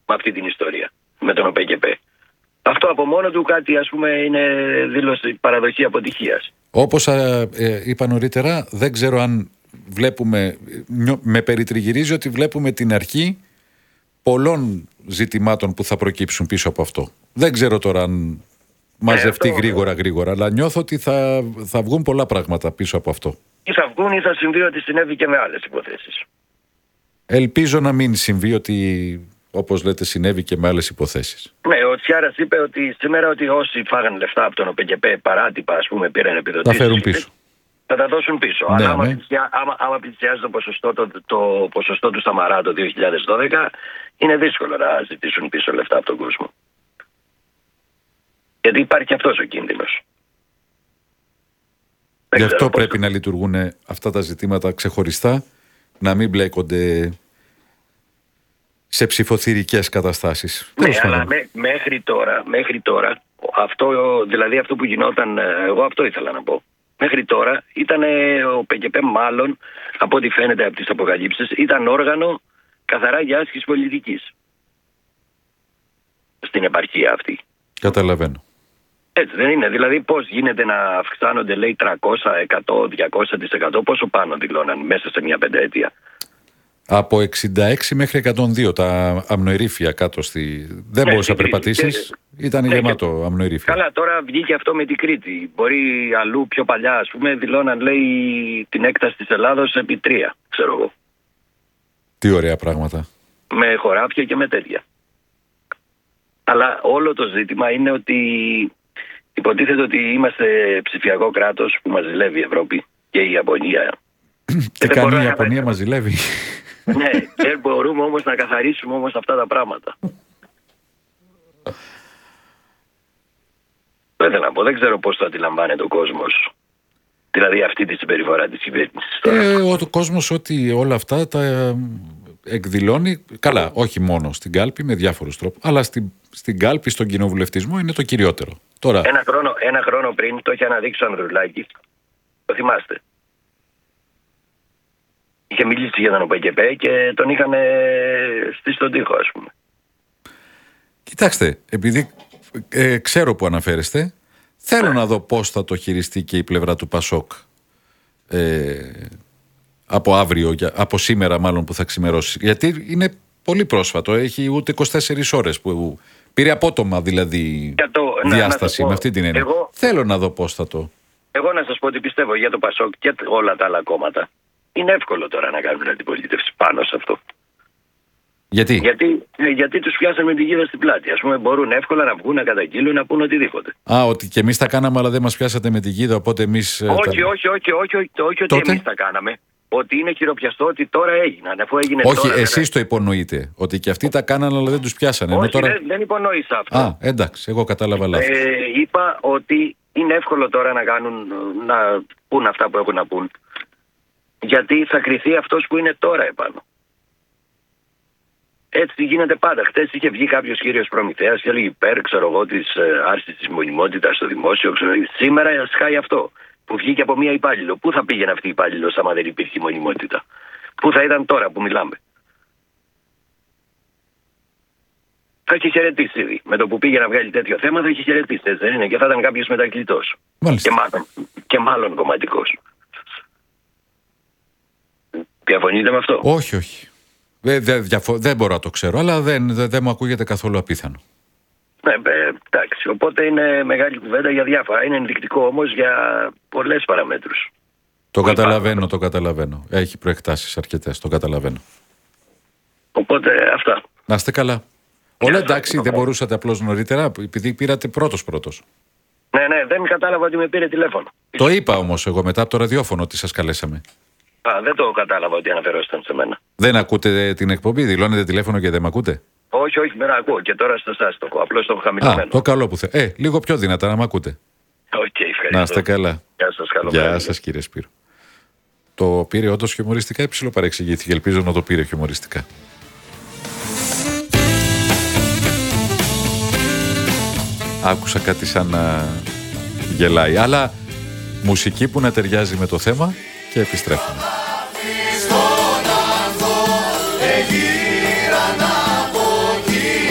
με αυτή την ιστορία, με τον ΟΠΕΚΕΠΕ. Αυτό από μόνο του κάτι, ας πούμε, είναι δήλωση παραδοχή αποτυχίας. Όπως ε, ε, είπα νωρίτερα, δεν ξέρω αν βλέπουμε, με περιτριγυρίζει ότι βλέπουμε την αρχή πολλών ζητημάτων που θα προκύψουν πίσω από αυτό. Δεν ξέρω τώρα αν μαζευτεί ε, αυτό, γρήγορα γρήγορα, αλλά νιώθω ότι θα, θα βγουν πολλά πράγματα πίσω από αυτό. Ή θα βγουν ή θα συμβεί ότι συνέβη και με άλλες υποθέσεις. Ελπίζω να μην συμβεί ότι, όπως λέτε, συνέβη και με άλλες υποθέσεις. Ναι, ο Τσιάρας είπε ότι σήμερα ότι όσοι φάγανε λεφτά από τον ΟΠΕΚΕΠΕ παράτυπα, ας πούμε, πήραν επιδοτήσεις, θα φέρουν πίσω. Θα τα δώσουν πίσω. Ναι, αλλά ναι. άμα, άμα, άμα πλησιάζει το ποσοστό, το, το ποσοστό του Σαμαρά το δύο χιλιάδες δώδεκα, είναι δύσκολο να ζητήσουν πίσω λεφτά από τον κόσμο. Γιατί υπάρχει αυτός ο κίνδυνος. Γι' αυτό πρέπει να λειτουργούν αυτά τα ζητήματα ξεχωριστά, να μην μπλέκονται σε ψηφοθυρικές καταστάσεις. Ναι, αλλά μέ, μέχρι τώρα, μέχρι τώρα αυτό, δηλαδή αυτό που γινόταν, εγώ αυτό ήθελα να πω. Μέχρι τώρα ήταν ο ΠΚΠ, μάλλον από ό,τι φαίνεται από τις αποκαλύψεις, ήταν όργανο καθαρά για άσκηση πολιτικής στην επαρχία αυτή. Καταλαβαίνω. Έτσι δεν είναι? Δηλαδή πώς γίνεται να αυξάνονται, λέει, τριακόσια, εκατό, διακόσια τοις εκατό, πόσο πάνω δηλώναν μέσα σε μια πενταετία? Από εξήντα έξι μέχρι εκατόν δύο τα αμνοηρύφια κάτω στη... Δεν ναι, μπορούσα να περπατήσεις, και... ήταν ναι, γεμάτο και... αμνοηρύφια. Καλά, τώρα βγήκε αυτό με την Κρήτη. Μπορεί αλλού πιο παλιά, ας πούμε, δηλώναν, λέει, την έκταση της Ελλάδος επί τρία, ξέρω εγώ. Τι ωραία πράγματα. Με χωράφια και με τέτοια. Αλλά όλο το ζήτημα είναι ότι υποτίθεται ότι είμαστε ψηφιακό κράτος που μας ζηλεύει η Ευρώπη και η Ιαπωνία. Τι κάνει η Ιαπωνία, μας ζηλεύει? Ναι, δεν μπορούμε όμως να καθαρίσουμε όμως αυτά τα πράγματα. Δεν θέλω να πω, δεν ξέρω πώς το αντιλαμβάνεται ο κόσμος. Δηλαδή αυτή τη συμπεριφορά της κυβέρνησης. Ε, ο κόσμος ότι όλα αυτά τα εκδηλώνει, καλά, όχι μόνο στην κάλπη με διάφορους τρόπους, αλλά στην, στην κάλπη, στον κοινοβουλευτισμό είναι το κυριότερο. Τώρα... Ένα, χρόνο, ένα χρόνο πριν το είχε αναδείξει ο Ανδρουλάκης, το θυμάστε. Είχε μιλήσει για τον ΟΠΕΚΕΠΕ και τον είχαν στήσει στον τοίχο, ας πούμε. Κοιτάξτε, επειδή ε, ξέρω που αναφέρεστε, θέλω να δω πώς θα το χειριστεί και η πλευρά του Πασόκ ε, από αύριο, από σήμερα μάλλον που θα ξημερώσει. Γιατί είναι πολύ πρόσφατο, έχει ούτε είκοσι τέσσερις ώρες που πήρε απότομα δηλαδή το, διάσταση να, να με αυτή την έννοια. Εγώ, θέλω να δω πώς θα το... Εγώ να σας πω ότι πιστεύω για το Πασόκ και όλα τα άλλα κόμματα. Είναι εύκολο τώρα να κάνουν αντιπολίτευση πάνω σε αυτό. Γιατί? Γιατί, γιατί τους πιάσαν με την γίδα στην πλάτη. Ας πούμε, μπορούν εύκολα να βγουν, να καταγγείλουν, να πούν οτιδήποτε. Α, ότι και εμείς τα κάναμε, αλλά δεν μας πιάσατε με την γίδα, οπότε εμείς. Όχι, τα... όχι, όχι, όχι, όχι, όχι, ότι εμείς τα κάναμε. Ότι είναι χειροπιαστό ότι τώρα έγιναν. Αφού έγινε όχι, τώρα, εσείς το υπονοείτε. Ότι και αυτοί τα κάνανε, αλλά δεν τους πιάσανε. Όχι, τώρα... δεν, δεν υπονοήσα αυτό. Α, εντάξει, εγώ κατάλαβα λάθος. Ε, είπα ότι είναι εύκολο τώρα να κάνουν, να πούν αυτά που έχουν να πούν. Γιατί θα κριθεί αυτός που είναι τώρα επάνω. Έτσι γίνεται πάντα. Χτες είχε βγει κάποιος κύριος προμηθέας και έλεγε υπέρ, ξέρω εγώ, της ε, άρσης της μονιμότητας στο δημόσιο. Ξέρω, σήμερα σκάει αυτό που βγήκε από μία υπάλληλο. Πού θα πήγαινε αυτή η υπάλληλος άμα δεν υπήρχε μονιμότητα? Πού θα ήταν τώρα που μιλάμε? Θα έχει χαιρετήσει ήδη. Με το που πήγε να βγάλει τέτοιο θέμα θα έχει χαιρετήσει. Έτσι δεν είναι? Και θα ήταν κάποιος μετακλητός. Και μάλλον, και μάλλον κομματικός. Διαφωνείτε με αυτό? Όχι, όχι. Δεν, δεν, διαφο- δεν μπορώ να το ξέρω, αλλά δεν, δεν, δεν μου ακούγεται καθόλου απίθανο. Ναι, ε, εντάξει. Οπότε είναι μεγάλη κουβέντα για διάφορα. Είναι ενδεικτικό όμως για πολλές παραμέτρους. Το καταλαβαίνω, το καταλαβαίνω. Έχει προεκτάσεις αρκετές, το καταλαβαίνω. Οπότε αυτά. Να είστε καλά. Όλα εντάξει, δεν μπορούσατε απλώς νωρίτερα, επειδή πήρατε πρώτος πρώτος. Ναι, ναι, δεν κατάλαβα ότι με πήρε τηλέφωνο. Το είπα όμως εγώ μετά από το ραδιόφωνο ότι σας καλέσαμε. Α, δεν το κατάλαβα ότι αναφερόσταν σε μένα. Δεν ακούτε την εκπομπή, δηλώνετε τηλέφωνο και δεν με ακούτε? Όχι, όχι, δεν ακούω και τώρα στο σας το ακούω. Απλώς το έχω χαμηλωμένο. Α, το καλό που θέλει. Ε, λίγο πιο δυνατά να με ακούτε. Οκ, okay, ευχαριστώ. Να είστε καλά. Γεια σας, καλό Γεια σας, κύριε Σπύρο. Το πήρε όντως χιουμοριστικά ή ψιλοπαρεξηγήθηκε? Ελπίζω να το πήρε χιουμοριστικά. Άκουσα κάτι σαν να γελάει, αλλά μουσική που να ταιριάζει με το θέμα και επιστρέφουμε. Στον άνθρωπο εγείραν από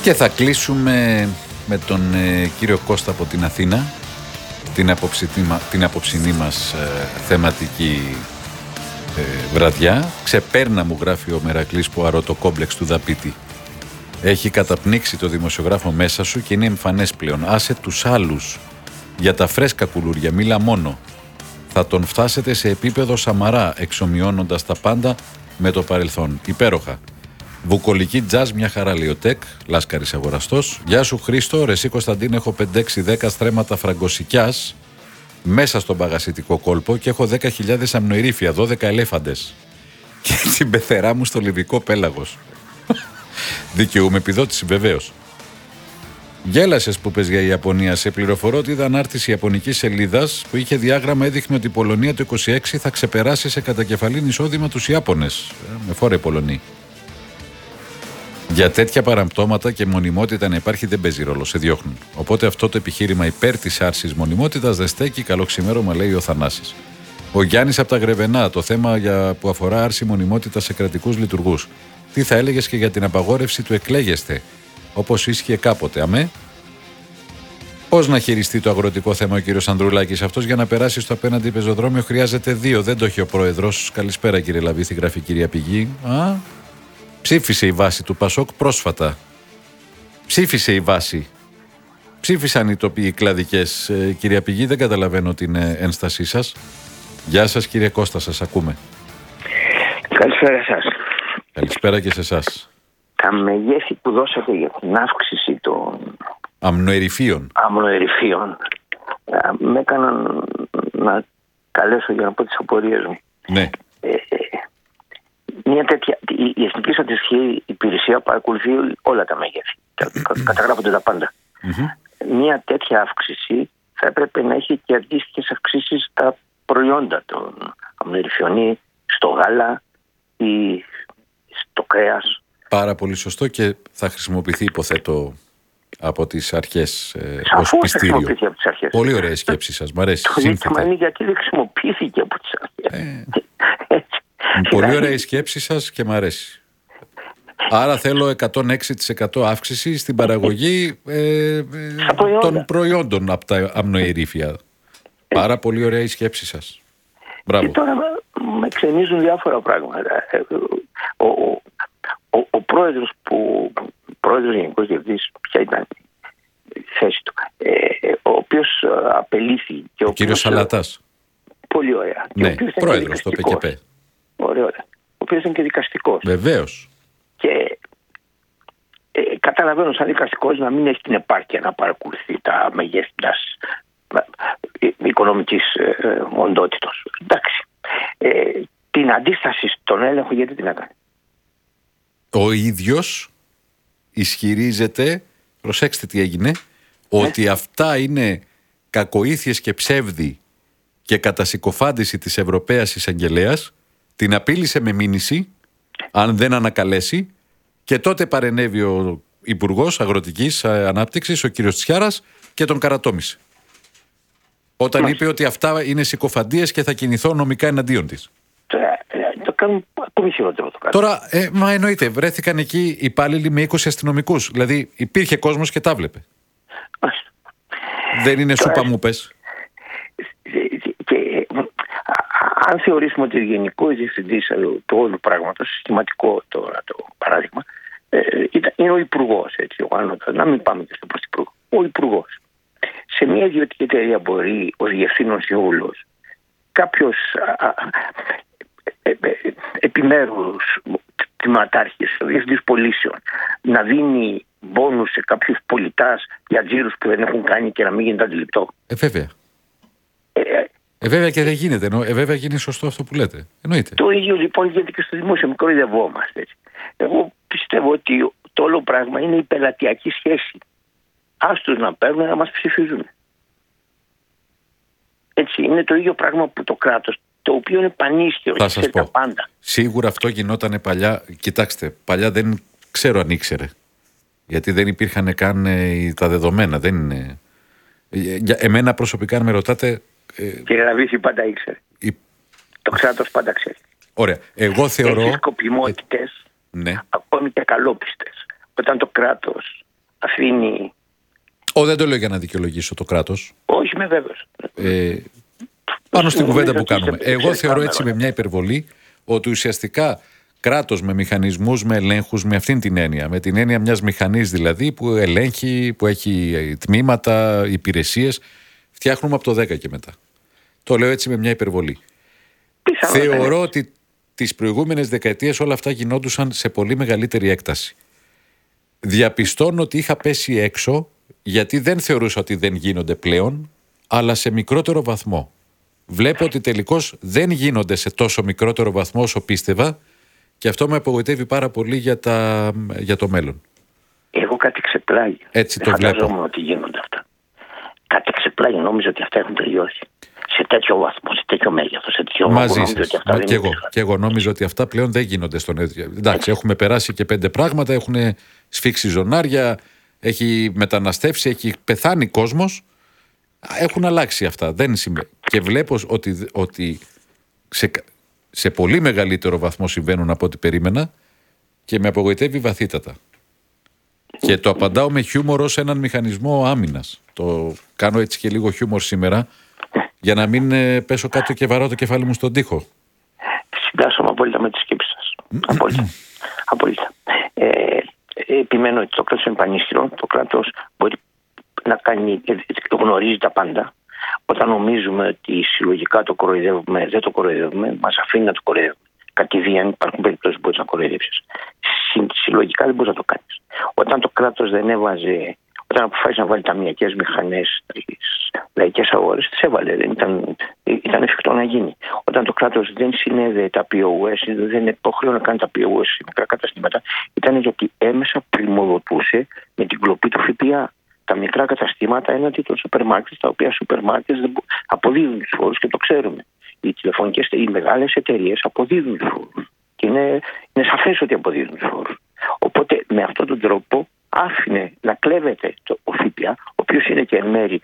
Και θα κλείσουμε με τον ε, κύριο Κώστα από την Αθήνα, την, αποψινή, την αποψινή μας ε, θεματική ε, βραδιά. Ξεπέρνα, μου γράφει ο Μερακλής Ποαρό, το κόμπλεξ του Δαπίτη. Έχει καταπνίξει το δημοσιογράφο μέσα σου και είναι εμφανές πλέον. Άσε τους άλλους για τα φρέσκα κουλούρια, μίλα μόνο. Θα τον φτάσετε σε επίπεδο Σαμαρά, εξομοιώνοντας τα πάντα με το παρελθόν. Υπέροχα. Βουκολική τζαζ, μια χαρά, λέει ο Τεκ, Λάσκαρης αγοραστός. Γεια σου Χρήστο, ρε εσύ Κωνσταντίν, έχω πέντε έξι δέκα στρέμματα φραγκοσικιάς μέσα στον παγασιτικό κόλπο και έχω δέκα χιλιάδες αμνοηρήφια, δώδεκα ελέφαντες. Και την πεθερά μου στο λιβικό πέλαγος. Δικαιούμαι επιδότηση, βεβαίως. Γέλασες που πες για η Ιαπωνία. Σε πληροφορώ ότι είδα ανάρτηση ιαπωνικής σελίδας που είχε διάγραμμα, έδειχνε ότι η Πολωνία το είκοσι έξι θα ξεπεράσει σε κατακεφαλήν εισόδημα τους Ιάπωνες. Με φόρα οι Πολωνοί. Για τέτοια παραμπτώματα και μονιμότητα να υπάρχει δεν παίζει ρόλο, σε διώχνουν. Οπότε αυτό το επιχείρημα υπέρ της άρσης μονιμότητας δεν στέκει. Καλό ξημέρωμα, λέει ο Θανάσης. Ο Γιάννης από τα Γρεβενά, το θέμα για, που αφορά άρση μονιμότητα σε κρατικούς λειτουργούς. Τι θα έλεγες και για την απαγόρευση του εκλέγεστε, όπως ίσχυε κάποτε, αμέ. Πώς να χειριστεί το αγροτικό θέμα ο κύριος Ανδρουλάκης? Αυτός για να περάσει στο απέναντι πεζοδρόμιο χρειάζεται δύο. Δεν το έχει ο πρόεδρος. Καλησπέρα κύριε Λαβίθη, γράφει η κυρία Πηγή. Α, ψήφισε η βάση του Πασόκ πρόσφατα. Ψήφισε η βάση. Ψήφισαν οι τοπιοί κλαδικές. Ε, κυρία Πηγή, δεν καταλαβαίνω την ε, ένστασή σας. Γεια σας κύριε Κώστα, σας ακούμε. Καλησπέρα σας. Καλησπέρα και σε εσάς. Τα μεγέθη που δώσατε για την αύξηση των αμνοερυφίων, αμνοερυφίων με έκαναν να καλέσω για να πω τις απορίες μου. Ναι. Ε, μια τέτοια, η, η Εθνική Στατιστική Υπηρεσία παρακολουθεί όλα τα μεγέθη. Καταγράφονται τα πάντα. Mm-hmm. Μια τέτοια αύξηση θα έπρεπε να έχει και αντίστοιχες αυξήσεις στα προϊόντα των αμνοερυφιών ή στο γάλα ή στο κρέας. Πάρα πολύ σωστό και θα χρησιμοποιηθεί, υποθέτω, από τις αρχές ε, ως πιστήριο. Από τις αρχές. Πολύ ωραία η σκέψη σας, μ' αρέσει. Το ζήτημα είναι γιατί δεν χρησιμοποιήθηκε από τις αρχές. Ε, πολύ ωραία η σκέψη σας και μ' αρέσει. Άρα θέλω εκατόν έξι τοις εκατό αύξηση στην παραγωγή ε, ε, των προϊόντων από τα αμνοηρήφια. Πάρα πολύ ωραία η σκέψη σας. Μπράβο. Και τώρα με ξενίζουν διάφορα πράγματα. Ο, ο, ο, ο πρόεδρος που, πρόεδρος γενικός διευθυντής, ποια ήταν η θέση του, ε, ο οποίος απελήθη. Και ο, ο κύριος Σαλατάς. Πολύ ωραία. Ναι, πρόεδρος του ΠΚΠ. Ωραία, ωραία. Ο οποίος ήταν και δικαστικός. Βεβαίως. Και ε, καταλαβαίνω σαν δικαστικός να μην έχει την επάρκεια να παρακολουθεί τα μεγέθη της οικονομικής ε, οντότητος. Εντάξει. Ε, την αντίσταση στον έλεγχο γιατί την έκανε? Ο ίδιος ισχυρίζεται, προσέξτε τι έγινε, ε? ότι αυτά είναι κακοήθειες και ψεύδι και κατασυκοφάντηση της Ευρωπαίας Εισαγγελέας, την απείλησε με μήνυση αν δεν ανακαλέσει και τότε παρενέβη ο Υπουργός Αγροτικής Ανάπτυξης, ο κύριος Τσιάρας, και τον καρατόμησε. Όταν Μάλιστα. είπε ότι αυτά είναι συκοφαντίες και θα κινηθώ νομικά εναντίον της. Τώρα, το κάνουν ακόμη χειρότερο το κάνουν. Τώρα, ε, μα εννοείται, βρέθηκαν εκεί υπάλληλοι με είκοσι αστυνομικούς. Δηλαδή υπήρχε κόσμος και τα βλέπε. Μάλιστα. Δεν είναι Τώρα, σούπα μου πες. Και, αν θεωρήσουμε ότι ο γενικός διευθυντής του όλου πράγματος, συστηματικό τώρα το παράδειγμα, ε, είναι ο υπουργός, έτσι, ο άνωτος, να μην πάμε και στο πρωθυπουργό. Ο υπουργός. Σε μια ιδιωτική εταιρεία μπορεί ο διευθύνων σύμβουλος, κάποιος α, α, ε, ε, επιμέρους τμήματάρχης, ο διευθυντής πωλήσεων, να δίνει μπόνους σε κάποιους πολιτάς για τζίρους που δεν έχουν κάνει και να μην γίνεται αντιληπτό. Ε, βέβαια. Ε, ε, βέβαια και δεν γίνεται. Εννο, ε, βέβαια και είναι σωστό αυτό που λέτε. Εννοείται. Το ίδιο λοιπόν γίνεται και στο δημόσιο. Μικρό ειδευόμαστε. Εγώ πιστεύω ότι το όλο πράγμα είναι η πελατειακή σχέση. Άστος να παίρνουν να μας ψηφίζουν. Έτσι, είναι το ίδιο πράγμα που το κράτος, το οποίο είναι πανίσχυρο. Θα σας πω. Πάντα. Σίγουρα αυτό γινότανε παλιά. Κοιτάξτε, παλιά δεν ξέρω αν ήξερε. Γιατί δεν υπήρχαν καν ε, τα δεδομένα. Δεν είναι... Για εμένα προσωπικά, αν με ρωτάτε... Ε, Κύριε Ραβίθη, πάντα ήξερε. Η... Το κράτος πάντα ξέρει. Ωραία. Εγώ θεωρώ... Έχει σκοπιμότητες, ε, ναι. ακόμη και καλόπιστες. Όταν το κράτος αφήνει. Ω, δεν το λέω για να δικαιολογήσω το κράτος. Όχι, είμαι βέβαιος. Ε, πάνω στην κουβέντα που κάνουμε. Εγώ θεωρώ έτσι με μια υπερβολή ότι ουσιαστικά κράτος με μηχανισμούς, με ελέγχους, με αυτήν την έννοια. Με την έννοια μιας μηχανής δηλαδή που ελέγχει, που έχει τμήματα, υπηρεσίες. Φτιάχνουμε από το δέκα και μετά. Το λέω έτσι με μια υπερβολή. Πιθανό, Θεωρώ ναι. ότι τις προηγούμενες δεκαετίες όλα αυτά γινόντουσαν σε πολύ μεγαλύτερη έκταση. Διαπιστώνω ότι είχα πέσει έξω γιατί δεν θεωρούσα ότι δεν γίνονται πλέον, αλλά σε μικρότερο βαθμό. Βλέπω ότι τελικώς δεν γίνονται σε τόσο μικρότερο βαθμό όσο πίστευα και αυτό με απογοητεύει πάρα πολύ για, τα, για το μέλλον. Εγώ κάτι ξεπλάγει. Έτσι δεν το βλέπω. φανταζόμουν ότι γίνονται αυτά. Κάτι ξεπλάγει, νόμιζα ότι αυτά έχουν τελειώσει. Σε τέτοιο βαθμό, σε τέτοιο μέγεθος, σε τέτοιο βαθμό. Μαζί σας. Μα και, εγώ, και εγώ νόμιζα ότι αυτά πλέον δεν γίνονται στον ίδιο. Εντάξει, έχουμε περάσει και πέντε πράγματα, έχουν σφίξει ζωνάρια, έχει μεταναστεύσει, έχει πεθάνει κόσμος. Έχουν αλλάξει αυτά. Δεν συμβαίνει. Και βλέπω ότι, ότι σε, σε πολύ μεγαλύτερο βαθμό συμβαίνουν από ό,τι περίμενα και με απογοητεύει βαθύτατα. Και το απαντάω με χιούμορ ως έναν μηχανισμό άμυνας. Το κάνω έτσι και λίγο χιούμορ σήμερα για να μην ε, πέσω κάτω και βαράω το κεφάλι μου στον τοίχο. Συμπλάσσομαι απόλυτα με τη σκέψη σας. Απόλυτα. απόλυτα. Ε, επιμένω ότι το κράτος είναι πανίσχυρο. Το κράτος μπορεί να κάνει, γνωρίζει τα πάντα. Όταν νομίζουμε ότι συλλογικά το κοροϊδεύουμε, δεν το κοροϊδεύουμε, μας αφήνει να το κοροϊδεύουμε. Κατηδίαν υπάρχουν περιπτώσεις που μπορείς να κοροϊδεύσεις. Συλλογικά δεν μπορείς να το κάνεις. Όταν το κράτος δεν έβαζε, όταν αποφάσισε να βάλει ταμιακές μηχανές στις λαϊκές αγορές, τις έβαλε. Δεν ήταν, ήταν εφικτό να γίνει. Όταν το κράτος δεν συνέδεε τα πι ο ες, δεν υποχρέωνε να κάνει τα πι ο ες σε μικρά καταστήματα, ήταν γιατί έμεσα πρημοδοτούσε με την κλοπή του ΦΠΑ τα μικρά καταστήματα έναντι των σούπερ μάρκετ, τα οποία σούπερ μάρκετ αποδίδουν τους φόρους και το ξέρουμε. Οι τηλεφωνικές, οι μεγάλες εταιρείες αποδίδουν τους φόρους. Και είναι, είναι σαφές ότι αποδίδουν τους φόρους. Οπότε με αυτόν τον τρόπο άφηνε να κλέβεται το, ο ΦΠΑ, ο οποίος είναι και εν μέρη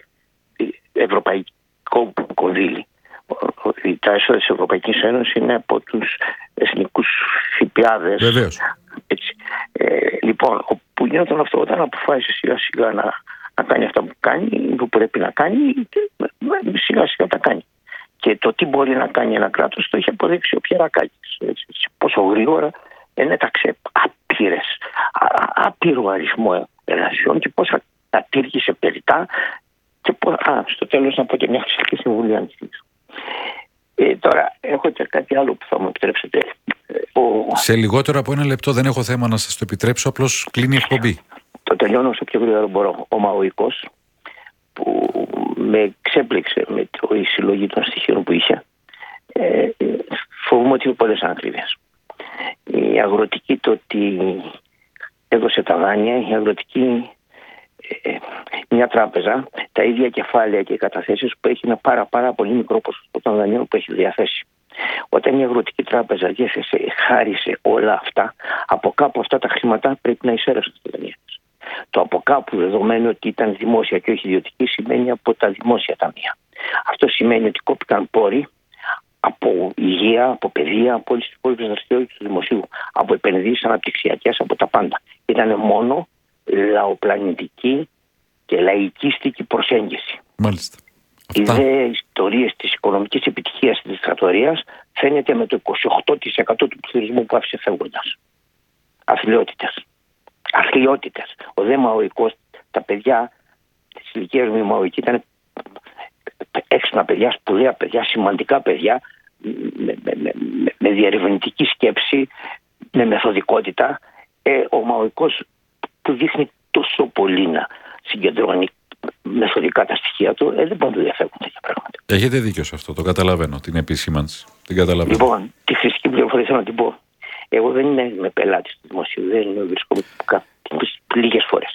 ευρωπαϊκό κονδύλι. Τα έσοδα της Ευρωπαϊκής Ένωσης είναι από τους εθνικούς ΦΠΑδες. Βεβαίως. Έτσι. Ε, λοιπόν, που γινόταν αυτό όταν αποφάσισε σιγά σιγά να, να κάνει αυτά που κάνει, που πρέπει να κάνει, σιγά σιγά τα κάνει. Και το τι μπορεί να κάνει ένα κράτος το είχε αποδείξει ο Πιερακάκης. Πόσο γρήγορα ενέταξε άπειρες, άπειρο αριθμό εργασιών και πόσα τα τήρησε περιτά. Και πώς, α, στο τέλος να πω και μια χρηστική συμβουλή αν θέλεις. Ε, τώρα έχω και κάτι άλλο που θα μου επιτρέψετε. Ο... Σε λιγότερο από ένα λεπτό, δεν έχω θέμα να σας το επιτρέψω, απλώς κλείνει η εκπομπή. Το τελειώνω όσο πιο γρήγορα μπορώ. Ο Μαοϊκός που με ξέπληξε με το, η συλλογή των στοιχείων που είχε, ε, φοβούμαι ότι είναι πολλές ανακρίβειες. Η αγροτική το ότι έδωσε τα δάνεια, η αγροτική ε, μια τράπεζα, τα ίδια κεφάλαια και οι καταθέσεις που έχει ένα πάρα, πάρα πολύ μικρό ποσοστό των δανείων που έχει διαθέσει. Όταν η αγροτική τράπεζα διέθεσε, χάρισε όλα αυτά, από κάπου αυτά τα χρήματα πρέπει να εισέρευσαν στη δανεία της. Το από κάπου, δεδομένου ότι ήταν δημόσια και όχι ιδιωτική, σημαίνει από τα δημόσια ταμεία. Αυτό σημαίνει ότι κόπηκαν πόροι από υγεία, από παιδεία, από όλες τις υπόλοιπες δραστηριότητες του δημοσίου, από επενδύσεις αναπτυξιακές, από τα πάντα. Ήταν μόνο λαοπλανητική και λαϊκίστικη προσέγγιση. Μάλιστα. Οι δε ιστορίες της οικονομικής επιτυχίας της δικτατορίας φαίνεται με το είκοσι οκτώ τοις εκατό του πληθωρισμού που άφησε φεύγοντας. Αθλιότητες. Αθλιότητες. Ο δε Μαοϊκός, τα παιδιά της ηλικίας μου, η Μαοϊκή ήταν έξυπνα παιδιά, σπουδαία παιδιά, σημαντικά παιδιά, με, με, με, με διερευνητική σκέψη, με μεθοδικότητα. Ε, ο Μαοϊκός που δείχνει τόσο πολύ να συγκεντρώνει μεθοδικά τα στοιχεία του, ε, δεν μπορούν να διαφεύγουν τέτοια πράγματα. Έχετε δίκιο σε αυτό, το καταλαβαίνω, την επισήμανση. Την καταλαβαίνω. Λοιπόν, τη χρηστική πληροφορία θέλω να την πω. Εγώ δεν είμαι πελάτης του δημοσίου, δεν βρίσκομαι λίγες φορές.